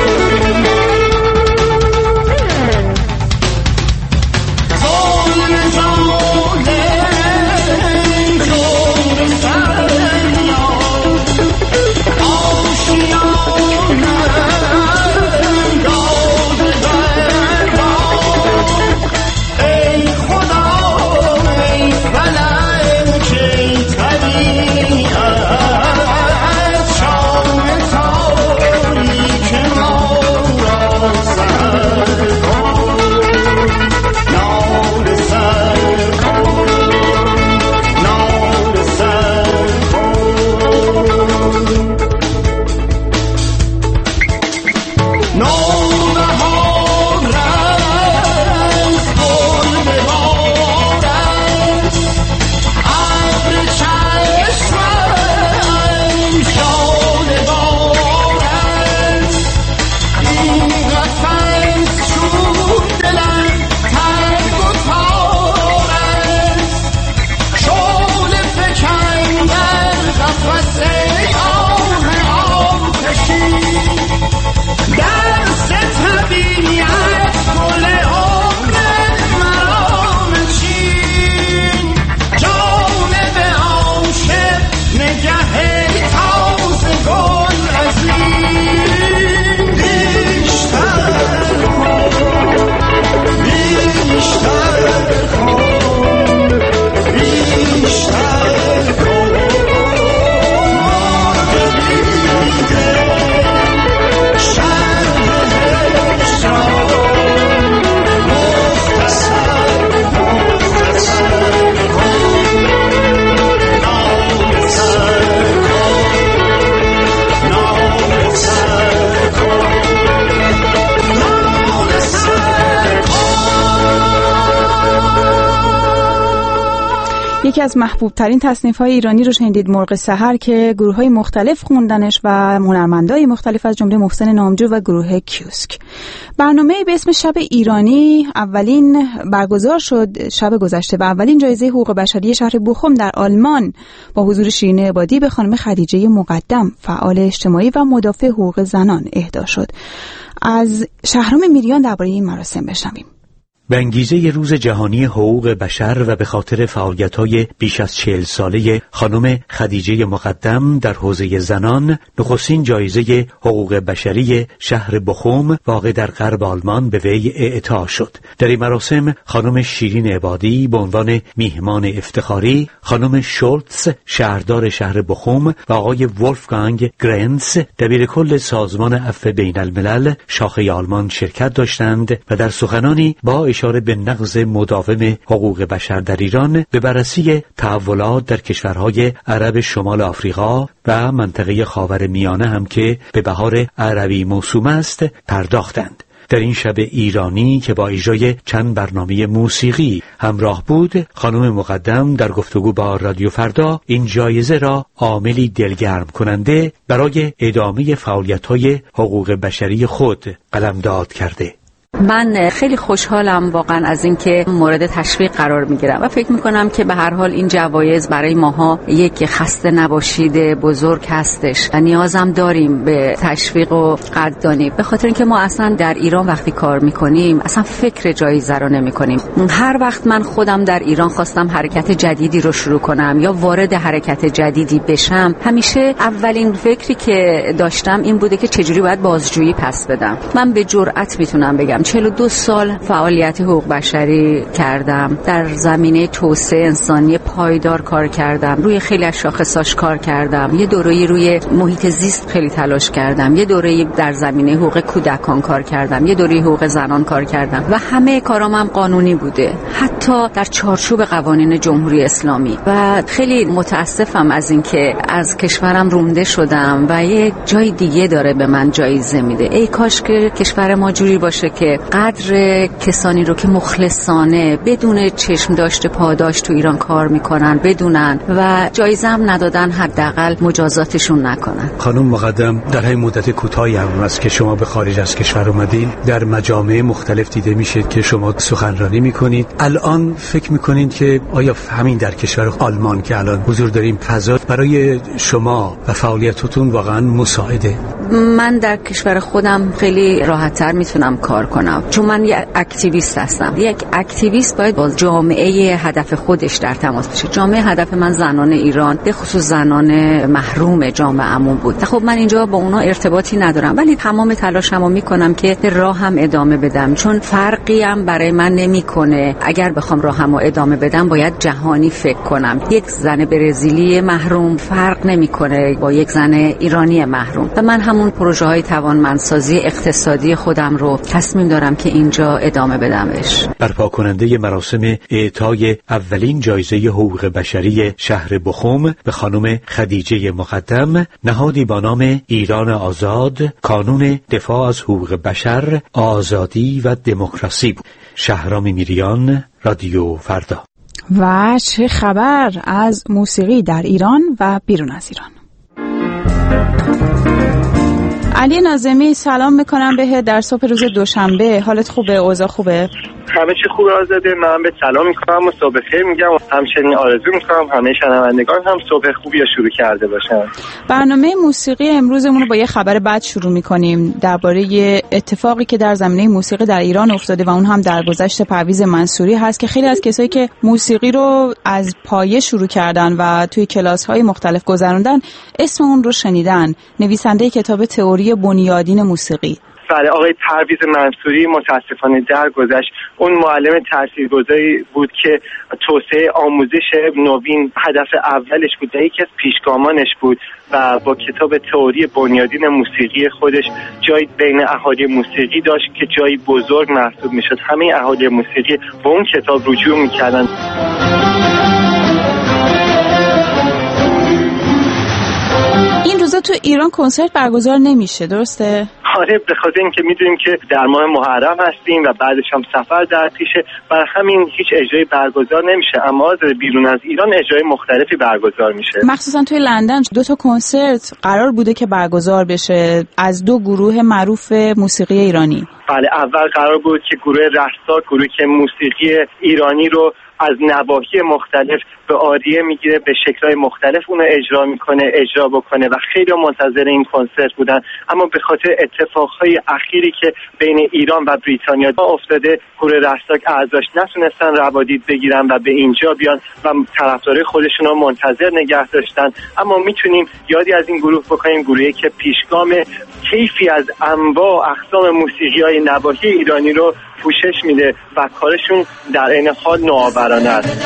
S12: در
S2: یکی از محبوب ترین تصنیف‌های ایرانی رو شنیدید، مرغ سحر، که گروه‌های مختلف خوندنش و هنرمندای مختلف از جمله محسن نامجو و گروه کیوسک. برنامه به اسم شب ایرانی اولین برگزار شد شب گذشته و اولین جایزه حقوق بشری شهر بوخوم در آلمان با حضور شیرین عبادی به خانم خدیجه مقدم، فعال اجتماعی و مدافع حقوق زنان، اهدا شد. از شهرام میریان درباره این مراسم بشنویم.
S21: به انگیزه روز جهانی حقوق بشر و به خاطر فعالیت‌های بیش از 40 ساله خانم خدیجه مقدم در حوزه زنان، نخستین جایزه حقوق بشری شهر بوخوم واقع در غرب آلمان به وی اعطا شد. در این مراسم خانم شیرین عبادی به عنوان میهمان افتخاری، خانم شولتز شهردار شهر بوخوم و آقای ولفگانگ گرنس دبیر کل سازمان عفو بین الملل شاخه آلمان شرکت داشتند و در سخنانی با اشاره به نقض مداوم حقوق بشر در ایران به بررسی تحولات در کشورهای عرب شمال آفریقا و منطقه خاورمیانه هم که به بهار عربی موسوم است پرداختند. در این شب ایرانی که با اجرای چند برنامه موسیقی همراه بود، خانم مقدم در گفتگو با رادیو فردا این جایزه را عاملی دلگرم کننده برای ادامه فعالیت‌های حقوق بشری خود قلمداد کرده.
S5: من خیلی خوشحالم واقعا از اینکه مورد تشویق قرار میگیرم و فکر میکنم که به هر حال این جوایز برای ماها یک خسته نباشید بزرگ هستش و نیازم داریم به تشویق و قدردانی، به خاطر اینکه ما اصلا در ایران وقتی کار میکنیم اصلا فکر جایزه رو نمیکنیم. هر وقت من خودم در ایران خواستم حرکت جدیدی رو شروع کنم یا وارد حرکت جدیدی بشم، همیشه اولین فکری که داشتم این بوده که چجوری باید بازجویی پس بدم. من به جرئت میتونم بگم 42 سال فعالیت حقوق بشری کردم، در زمینه توسعه انسانی پایدار کار کردم، روی خیلی از شاخصاش کار کردم، یه دوره‌ای روی محیط زیست خیلی تلاش کردم، یه دوره‌ای در زمینه حقوق کودکان کار کردم، یه دوره‌ای حقوق زنان کار کردم و همه کارام هم قانونی بوده، حتی در چارچوب قوانین جمهوری اسلامی. و خیلی متاسفم از اینکه از کشورم رونده شدم و یه جای دیگه داره به من جایزه میده. ای کاش که کشور ما جوری باشه که قدر کسانی رو که مخلصانه بدون چشم داشت پاداش تو ایران کار میکنن بدونن و جایزه هم ندادن حداقل مجازاتشون نکنن.
S21: خانم مقدم، در همین مدت کوتاهی هم است که شما به خارج از کشور اومدین، در مجامع مختلف دیده میشه که شما سخنرانی میکنید. الان فکر میکنید که آیا همین در کشور آلمان که الان حضور داریم فضا برای شما و فعالیتتون واقعا مساعده؟
S5: من در کشور خودم خیلی راحت‌تر میتونم کار کنم چون من یک اکتیویست هستم. یک اکتیویست باید با جامعه هدف خودش در تماس باشه. جامعه هدف من زنان ایران، به خصوص زنان محروم جامعه‌مون بود. خب من اینجا با اونا ارتباطی ندارم ولی تمام تلاشمو میکنم که راهم ادامه بدم، چون فرقی هم برای من نمیکنه. اگر بخوام راهمو ادامه بدم باید جهانی فکر کنم. یک زن برزیلی محروم فرق نمیکنه با یک زن ایرانی محروم و من همون پروژه‌های توانمندسازی اقتصادی خودم رو تصمیم دارم که اینجا ادامه بدمش.
S21: برپا کننده مراسم اعطای اولین جایزه حقوق بشری شهر بوخوم به خانم خدیجه مقدم، نهادی با نام ایران آزاد، کانون دفاع از حقوق بشر، آزادی و دموکراسی بود. شهرام میریان، رادیو فردا.
S2: و چه خبر از موسیقی در ایران و بیرون از ایران؟ علی ناظمی، سلام میکنم بهت در صبح روز دوشنبه. حالت خوبه؟ اوضاع خوبه؟
S22: همه چی خوبه آزاده. من به سلام میکنم و صبح خیر میگم و همچنین آرزو میکنم همه شنوندگان هم صبح خوبی رو شروع کرده باشن.
S2: برنامه موسیقی امروزمون رو با یه خبر بد شروع میکنیم درباره اتفاقی که در زمینه موسیقی در ایران افتاده و اون هم در گذشت پرویز منصوری هست که خیلی از کسایی که موسیقی رو از پایه شروع کردن و توی کلاس‌های مختلف گذروندن اسم اون رو شنیدن. نویسنده کتاب تئوری بنیادین موسیقی.
S22: بله، آقای پرویز منصوری متاسفانه درگذشت. اون معلم تاثیرگذاری بود که توسعه آموزش نوین هدف اولش بود و یکی از پیشگامانش بود و با کتاب تئوری بنیادین موسیقی خودش جایی بین اهالی موسیقی داشت که جایی بزرگ محسوب میشد. همه اهالی موسیقی به اون کتاب رجوع میکردن.
S2: این روزا تو ایران کنسرت برگزار نمیشه، درسته؟
S22: آره، به خاطر اینکه میدونیم که در ماه محرم هستیم و بعدش هم سفر در پیشه، برای همین هیچ اجرایی برگزار نمیشه، اما بیرون از ایران اجرای مختلفی برگزار میشه.
S2: مخصوصا توی لندن 2 کنسرت قرار بوده که برگزار بشه از 2 گروه معروف موسیقی ایرانی.
S22: بله، اول قرار بود که گروه رستاک، گروهی که موسیقی ایرانی رو از نواحی مختلف به آریه میگیره، به شکل‌های مختلف اونو اجرا بکنه و خیلی منتظر این کنسرت بودن، اما به خاطر اتفاقهای اخیری که بین ایران و بریتانیا افتاده، گروه رستاک اعضاش نتونستن روادید بگیرن و به اینجا بیان و طرفدارای خودشون رو منتظر نگه داشتن. اما میتونیم یادی از این گروه بکنیم، گروهی که پیشگام کیفی از انواع اقسام موسیقی‌های نواحی ایرانی رو پوشش میده و کارشون در عین حال نوآورانه است.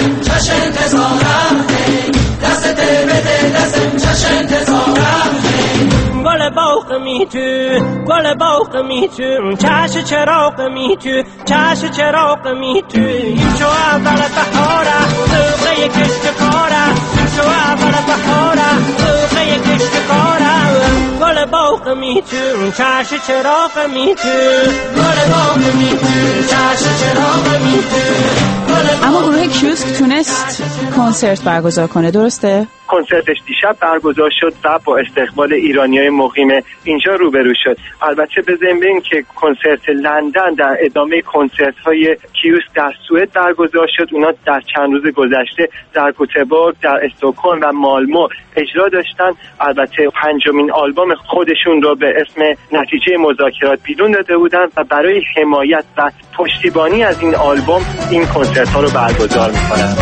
S12: گل باغ می تو، گل باغ می تو، چش چراغ می تو، چش چراغ می تو، این شو اول بهاره، سوقه کشت کاره، این شو اول بهاره، سوقه کشت کاره، گل باغ می تو، چش چراغ می تو، گل باغ می تو، چش چراغ می تو.
S2: اما گروه کیوسک تونست کنسرت برگزار کنه، درسته؟
S22: کنسرتش دیشب برگزار شد و با استقبال ایرانیای مقیم اینجا روبرو شد. البته به ضمن این که کنسرت لندن در ادامه کنسرت‌های کیوسک در سوئد برگزار شد، اونا در چند روز گذشته در گوتهبورگ، در استکهلم و مالمو اجرا داشتن. البته 5مین آلبوم خودشون رو به اسم نتیجه مذاکرات بیرون داده بودن و برای حمایت و پشتیبانی از این آلبوم این کنسرت‌ها رو برگزار می‌کنن.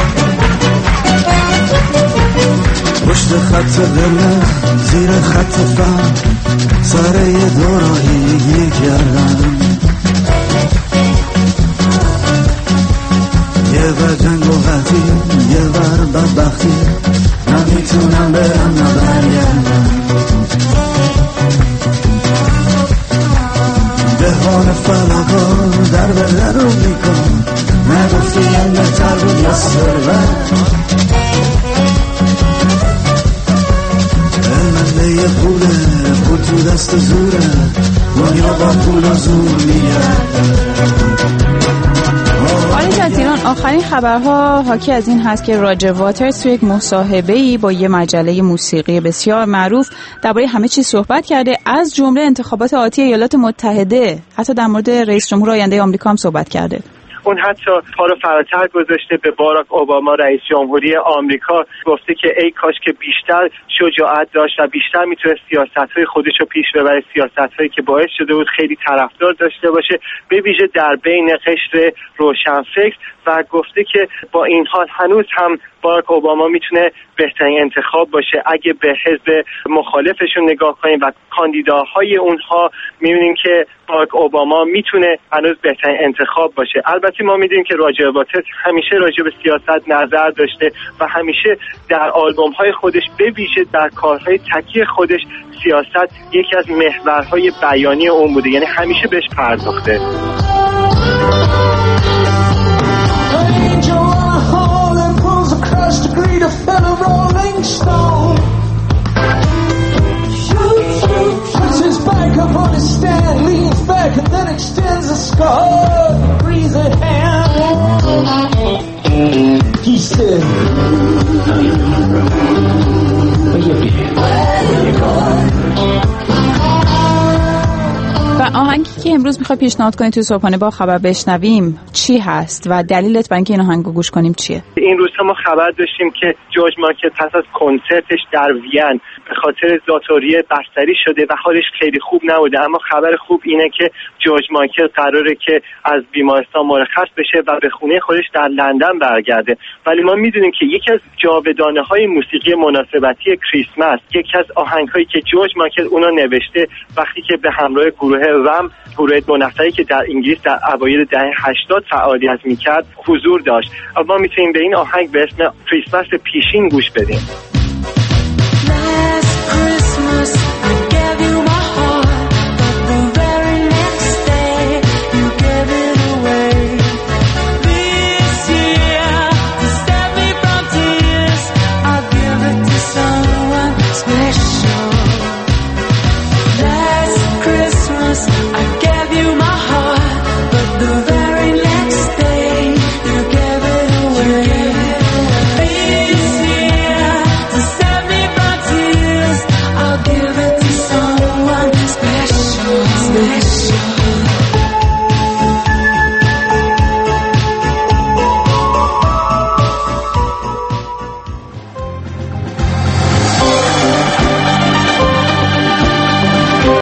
S1: پشت خط دل زیر خط فهم سر یه دوراهی کردم، یه بر جنگ و قطعی یه بر بدبختی، نمیتونم برم نبرگردم، دهان فلاکا در به در رو میکن، نگفتی هم بهتر بود یا ثروت، یه پول تو دست زوره، دنیا با پول و زور میگرد.
S2: آلیج از ایران، آخرین خبرها حاکی از این هست که راجر واترز تو یک مصاحبه‌ای با یه مجله موسیقی بسیار معروف درباره همه چیز صحبت کرده، از جمله انتخابات آتی ایالات متحده، حتی در مورد رئیس جمهور آینده آمریکا هم صحبت کرده.
S22: اون حتی پا رو فراتر گذاشته به باراک اوباما رئیس جمهوری آمریکا، گفته که ای کاش که بیشتر شجاعت داشت و بیشتر میتونه سیاست‌های خودش رو پیش ببره، سیاست‌هایی که باعث شده بود خیلی طرفدار داشته باشه، به ویژه در بین قشر روشنفکر، و گفته که با این حال هنوز هم باراک اوباما میتونه بهترین انتخاب باشه. اگه به حزب مخالفشون نگاه کنیم و کاندیداهای اونها، میبینیم که باراک اوباما میتونه هنوز بهترین انتخاب باشه. البته ما میدونیم که راجر واترز همیشه راجع به سیاست نظر داشته و همیشه در آلبوم‌های خودش، به ویژه در کارهای تکی خودش، سیاست یکی از محورهای بیانی اون بوده، یعنی همیشه بهش پرداخته.
S2: و آهنگی که امروز میخوای پیشنهاد کنی توی صبحانه با خبر بشنویم چی هست و دلیلت برای اینکه این آهنگو گوش کنیم چیه؟
S22: این روزها ما خبر داشتیم که جورج مایکل پس از کنسرتش در وین به خاطر ذات‌الریه بستری شده و حالش خیلی خوب نبوده، اما خبر خوب اینه که جورج مایکل قراره که از بیمارستان مرخص بشه و به خونه خودش در لندن برگرده. ولی ما میدونیم که یکی از جاودانه‌های موسیقی مناسبتی کریسمس، یکی از آهنگ‌هایی که جورج مایکل اونو نوشته وقتی که به همراه گروه رم، گروه 2 نفری که در انگلیس در اوایل دهه 80 فعالیت میکرد، حضور داشت. اما ما میتونیم به این آهنگ به اسم کریسمس پیشین گوش بدیم.